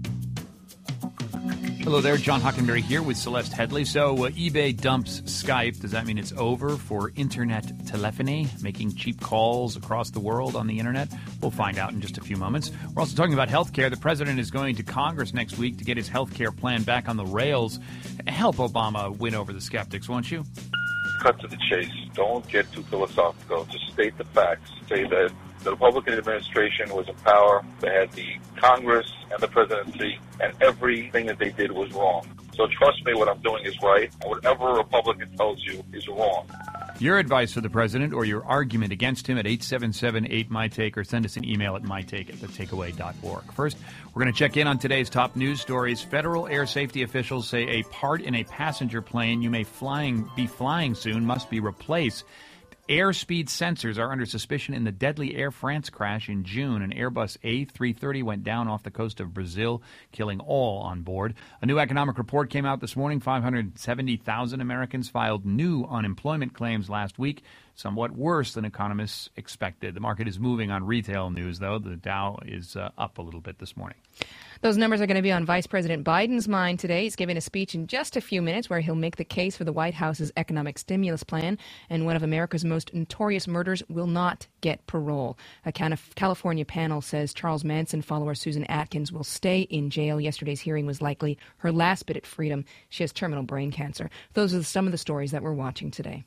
Hello there, John Hockenberry here with Celeste Headley. So eBay dumps Skype. Does that mean it's over for internet telephony, making cheap calls across the world on the internet? We'll find out in just a few moments. We're also talking about health care. The president is going to Congress next week to get his health care plan back on the rails. Help Obama win over the skeptics, won't you? Cut to the chase. Don't get too philosophical. Just state the facts. Say that the Republican administration was in power. They had the Congress and the presidency, and everything that they did was wrong. So trust me, what I'm doing is right, and whatever a Republican tells you is wrong. Your advice for the president or your argument against him at 877-8MyTake, or send us an email at mytake@thetakeaway.org. First, we're going to check in on today's top news stories. Federal air safety officials say a part in a passenger plane you may be flying soon must be replaced. Airspeed sensors are under suspicion in the deadly Air France crash in June. An Airbus A330 went down off the coast of Brazil, killing all on board. A new economic report came out this morning. 570,000 Americans filed new unemployment claims last week, somewhat worse than economists expected. The market is moving on retail news, though. The Dow is up a little bit this morning. Those numbers are going to be on Vice President Biden's mind today. He's giving a speech in just a few minutes where he'll make the case for the White House's economic stimulus plan. And one of America's most notorious murderers will not get parole. A California panel says Charles Manson follower Susan Atkins will stay in jail. Yesterday's hearing was likely her last bit at freedom. She has terminal brain cancer. Those are some of the stories that we're watching today.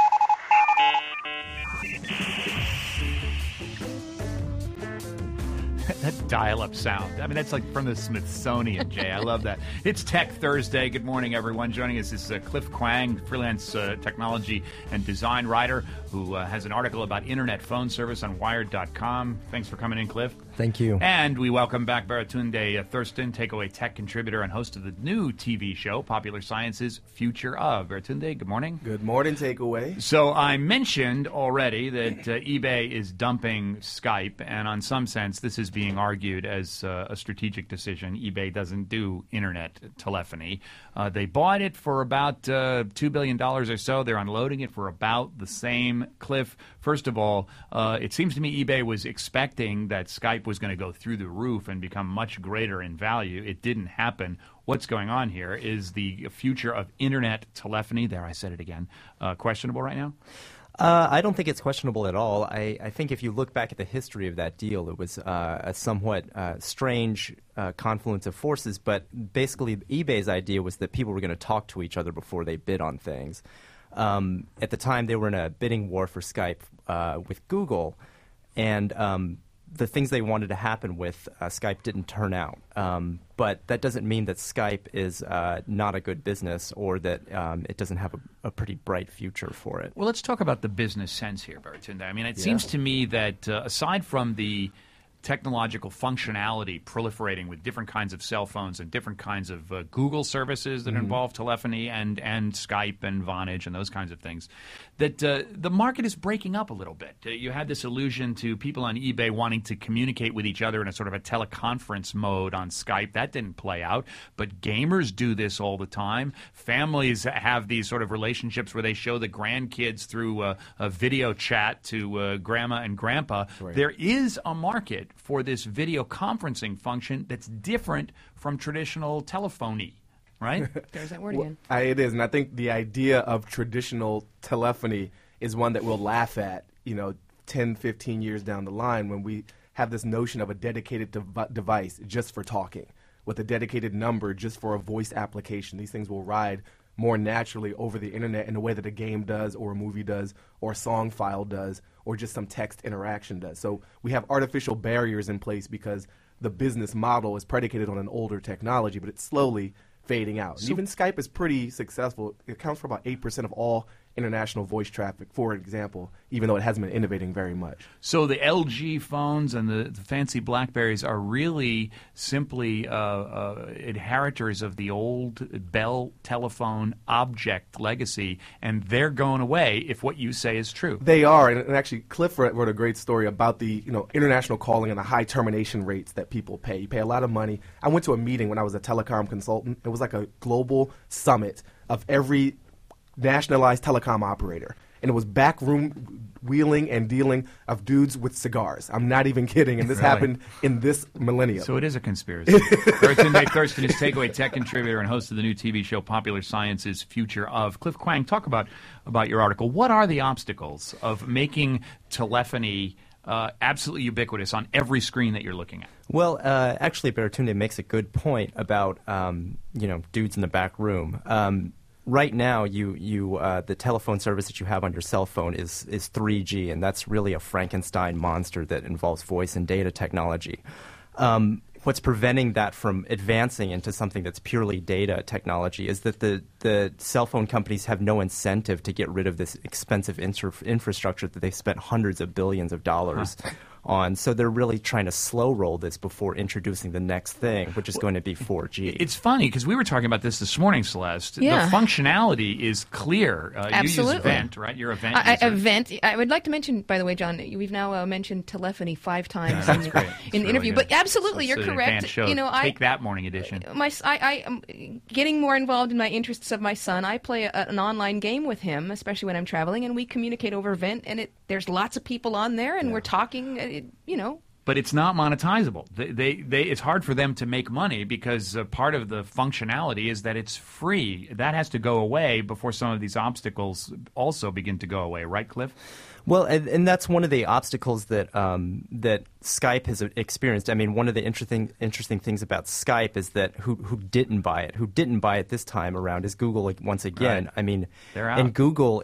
That dial-up sound. I mean, that's like from the Smithsonian, Jay. I love that. It's Tech Thursday. Good morning, everyone. Joining us is Cliff Kwang, freelance technology and design writer who has an article about internet phone service on Wired.com. Thanks for coming in, Cliff. Thank you. And we welcome back Baratunde Thurston, Takeaway Tech contributor and host of the new TV show, Popular Science's Future of. Baratunde, good morning. Good morning, Takeaway. So I mentioned already that eBay is dumping Skype, and on some sense this is being argued as a strategic decision. eBay doesn't do internet telephony. They bought it for about $2 billion or so. They're unloading it for about the same. Cliff, first of all, it seems to me eBay was expecting that Skype was going to go through the roof and become much greater in value. It didn't happen. What's going on here? Is the future of internet telephony, there I said it again, questionable right now? I don't think it's questionable at all. I think if you look back at the history of that deal, it was a somewhat strange confluence of forces, but basically eBay's idea was that people were going to talk to each other before they bid on things. At the time, they were in a bidding war for Skype with Google, and the things they wanted to happen with Skype didn't turn out. But that doesn't mean that Skype is not a good business or that it doesn't have a pretty bright future for it. Well, let's talk about the business sense here, Baratunde. I mean, it seems to me that aside from the technological functionality proliferating with different kinds of cell phones and different kinds of Google services that involve telephony and Skype and Vonage and those kinds of things, that the market is breaking up a little bit. You had this allusion to people on eBay wanting to communicate with each other in a sort of a teleconference mode on Skype. That didn't play out, but gamers do this all the time. Families have these sort of relationships where they show the grandkids through a video chat to grandma and grandpa. Right. There is a market for this video conferencing function that's different from traditional telephony, right? There's that word again. It is, and I think the idea of traditional telephony is one that we'll laugh at, 10, 15 years down the line when we have this notion of a dedicated device just for talking, with a dedicated number just for a voice application. These things will ride more naturally over the internet in a way that a game does or a movie does or a song file does or just some text interaction does. So we have artificial barriers in place because the business model is predicated on an older technology, but it's slowly fading out. And even Skype is pretty successful. It accounts for about 8% of all international voice traffic, for example, even though it hasn't been innovating very much. So the LG phones and the fancy BlackBerries are really simply inheritors of the old Bell telephone object legacy, and they're going away if what you say is true. They are, and actually Cliff wrote a great story about the international calling and the high termination rates that people pay. You pay a lot of money. I went to a meeting when I was a telecom consultant. It was like a global summit of every nationalized telecom operator, and it was backroom wheeling and dealing of dudes with cigars. I'm not even kidding, and this happened in this millennium. So it is a conspiracy. Baratunde Thurston is Takeaway Tech contributor and host of the new TV show Popular Science's Future of. Cliff Kwang, talk about your article. What are the obstacles of making telephony absolutely ubiquitous on every screen that you're looking at? Well, actually, Baratunde makes a good point about dudes in the back room. Right now, the telephone service that you have on your cell phone is 3G, and that's really a Frankenstein monster that involves voice and data technology. What's preventing that from advancing into something that's purely data technology is that the cell phone companies have no incentive to get rid of this expensive infrastructure that they've spent hundreds of billions of dollars on. So they're really trying to slow roll this before introducing the next thing, which is going to be 4G. It's funny because we were talking about this morning, Celeste. Yeah. The functionality is clear. Absolutely. You use Vent, right? You're a Vent user. Vent. I would like to mention, by the way, John, we've now mentioned telephony 5 times in the really interview. good. But absolutely, you're correct. Show. Take that morning edition. I am getting more involved in my interests of my son. I play an online game with him, especially when I'm traveling, and we communicate over Vent. And there's lots of people on there, and we're talking. But it's not monetizable. It's hard for them to make money because part of the functionality is that it's free. That has to go away before some of these obstacles also begin to go away, right, Cliff? Well, and that's one of the obstacles that that Skype has experienced. I mean, one of the interesting things about Skype is that who didn't buy it? Who didn't buy it this time around is Google once again. Right. I mean, they're out. And Google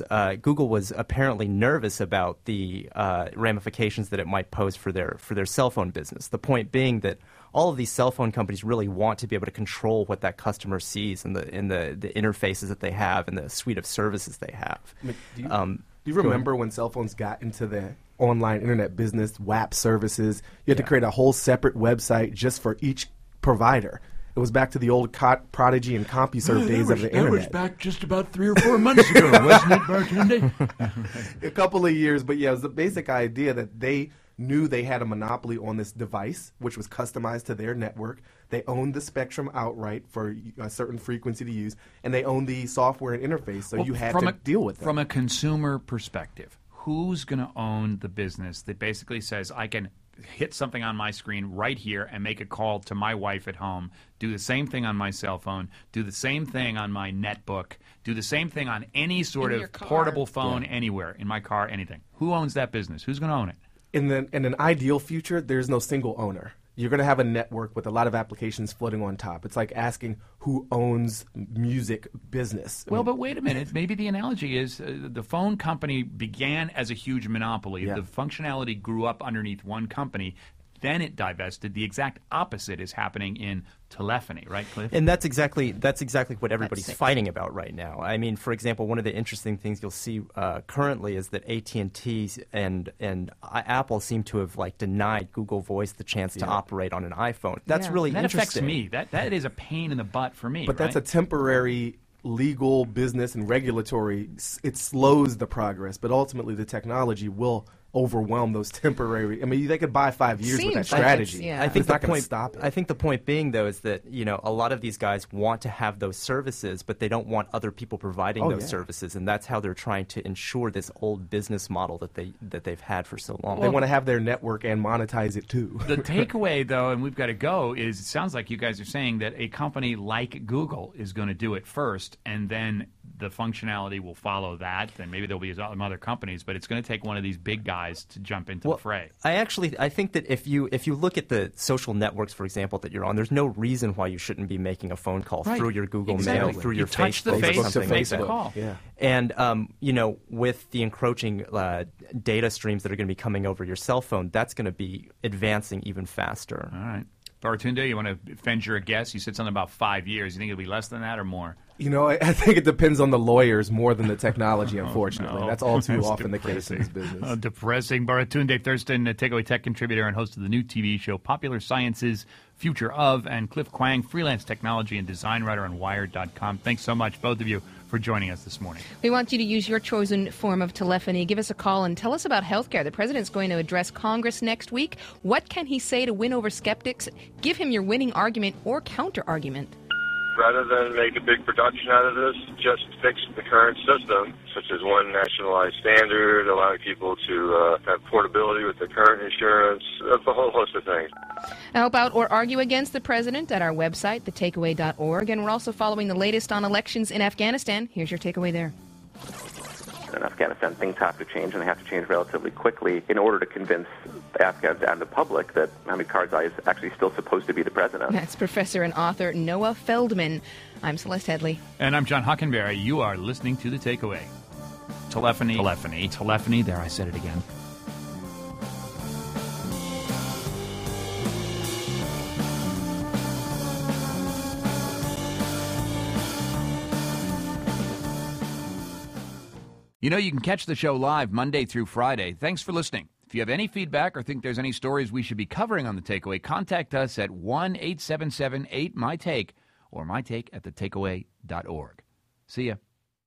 was apparently nervous about the ramifications that it might pose for their cell phone business. The point being that all of these cell phone companies really want to be able to control what that customer sees and the interfaces that they have and the suite of services they have. Do you remember when cell phones got into the online internet business, WAP services? You had to create a whole separate website just for each provider. It was back to the old Prodigy and CompuServe days of the internet. That was back just about 3 or 4 months ago, wasn't it, Baratunde? A couple of years, but yeah, it was the basic idea that they knew they had a monopoly on this device, which was customized to their network. They owned the spectrum outright for a certain frequency to use, and they owned the software and interface, so you had to deal with them. From a consumer perspective, who's going to own the business that basically says, I can hit something on my screen right here and make a call to my wife at home, do the same thing on my cell phone, do the same thing on my netbook, do the same thing on any sort of portable phone anywhere, in my car, anything. Who owns that business? Who's going to own it? In an ideal future, there's no single owner. you're going to have a network with a lot of applications floating on top. It's like asking who owns music business. Well, but wait a minute. Maybe the analogy is the phone company began as a huge monopoly. Yeah. The functionality grew up underneath one company. Then it divested. The exact opposite is happening in telephony, right, Cliff? And that's exactly what everybody's fighting about right now. I mean, for example, one of the interesting things you'll see currently is that AT&T and Apple seem to have denied Google Voice the chance to operate on an iPhone. That's really that interesting. affects me. That is a pain in the butt for me. But that's right? a temporary legal, business, and regulatory. It slows the progress, but ultimately the technology will overwhelm those temporary. I mean, they could buy 5 years with that strategy. I think it's not going to stop it. I think the point being, though, is that a lot of these guys want to have those services, but they don't want other people providing those services, and that's how they're trying to ensure this old business model that they've had for so long. They want to have their network and monetize it too. The takeaway, though, and we've got to go, is it sounds like you guys are saying that a company like Google is going to do it first, and then the functionality will follow that. Then maybe there'll be some other companies, but it's going to take one of these big guys to jump into the fray. I think that if you look at the social networks, for example, that you're on, there's no reason why you shouldn't be making a phone call through your Google Mail, through your Facebook, or something like that. Call. Yeah. And with the encroaching data streams that are going to be coming over your cell phone, that's going to be advancing even faster. All right. Baratunde, you want to venture a guess? You said something about 5 years. You think it'll be less than that or more? I think it depends on the lawyers more than the technology, unfortunately. No. That's all too That's often the case in this business. Depressing. Baratunde Thurston, a Takeaway Tech contributor and host of the new TV show Popular Science's Future Of, and Cliff Kwang, freelance technology and design writer on Wired.com. Thanks so much, both of you, for joining us this morning. We want you to use your chosen form of telephony. Give us a call and tell us about healthcare. The president's going to address Congress next week. What can he say to win over skeptics? Give him your winning argument or counter-argument. Rather than make a big production out of this, just fix the current system, such as one nationalized standard, allowing people to have portability with their current insurance. That's a whole host of things. Help out or argue against the president at our website, thetakeaway.org. And we're also following the latest on elections in Afghanistan. Here's your takeaway there. In Afghanistan, things have to change, and they have to change relatively quickly in order to convince the Afghans and the public that Hamid Karzai is actually still supposed to be the president. That's professor and author Noah Feldman. I'm Celeste Headley. And I'm John Hockenberry. You are listening to The Takeaway. Telephony. There, I said it again. You can catch the show live Monday through Friday. Thanks for listening. If you have any feedback or think there's any stories we should be covering on The Takeaway, contact us at 1-877-8-MY-TAKE or mytake@thetakeaway.org. See ya.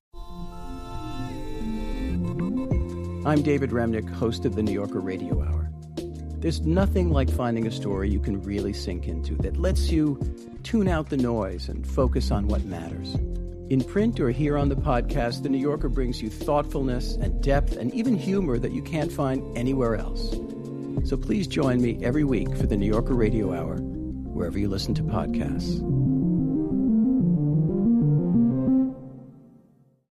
I'm David Remnick, host of the New Yorker Radio Hour. There's nothing like finding a story you can really sink into that lets you tune out the noise and focus on what matters. In print or here on the podcast, The New Yorker brings you thoughtfulness and depth and even humor that you can't find anywhere else. So please join me every week for The New Yorker Radio Hour, wherever you listen to podcasts.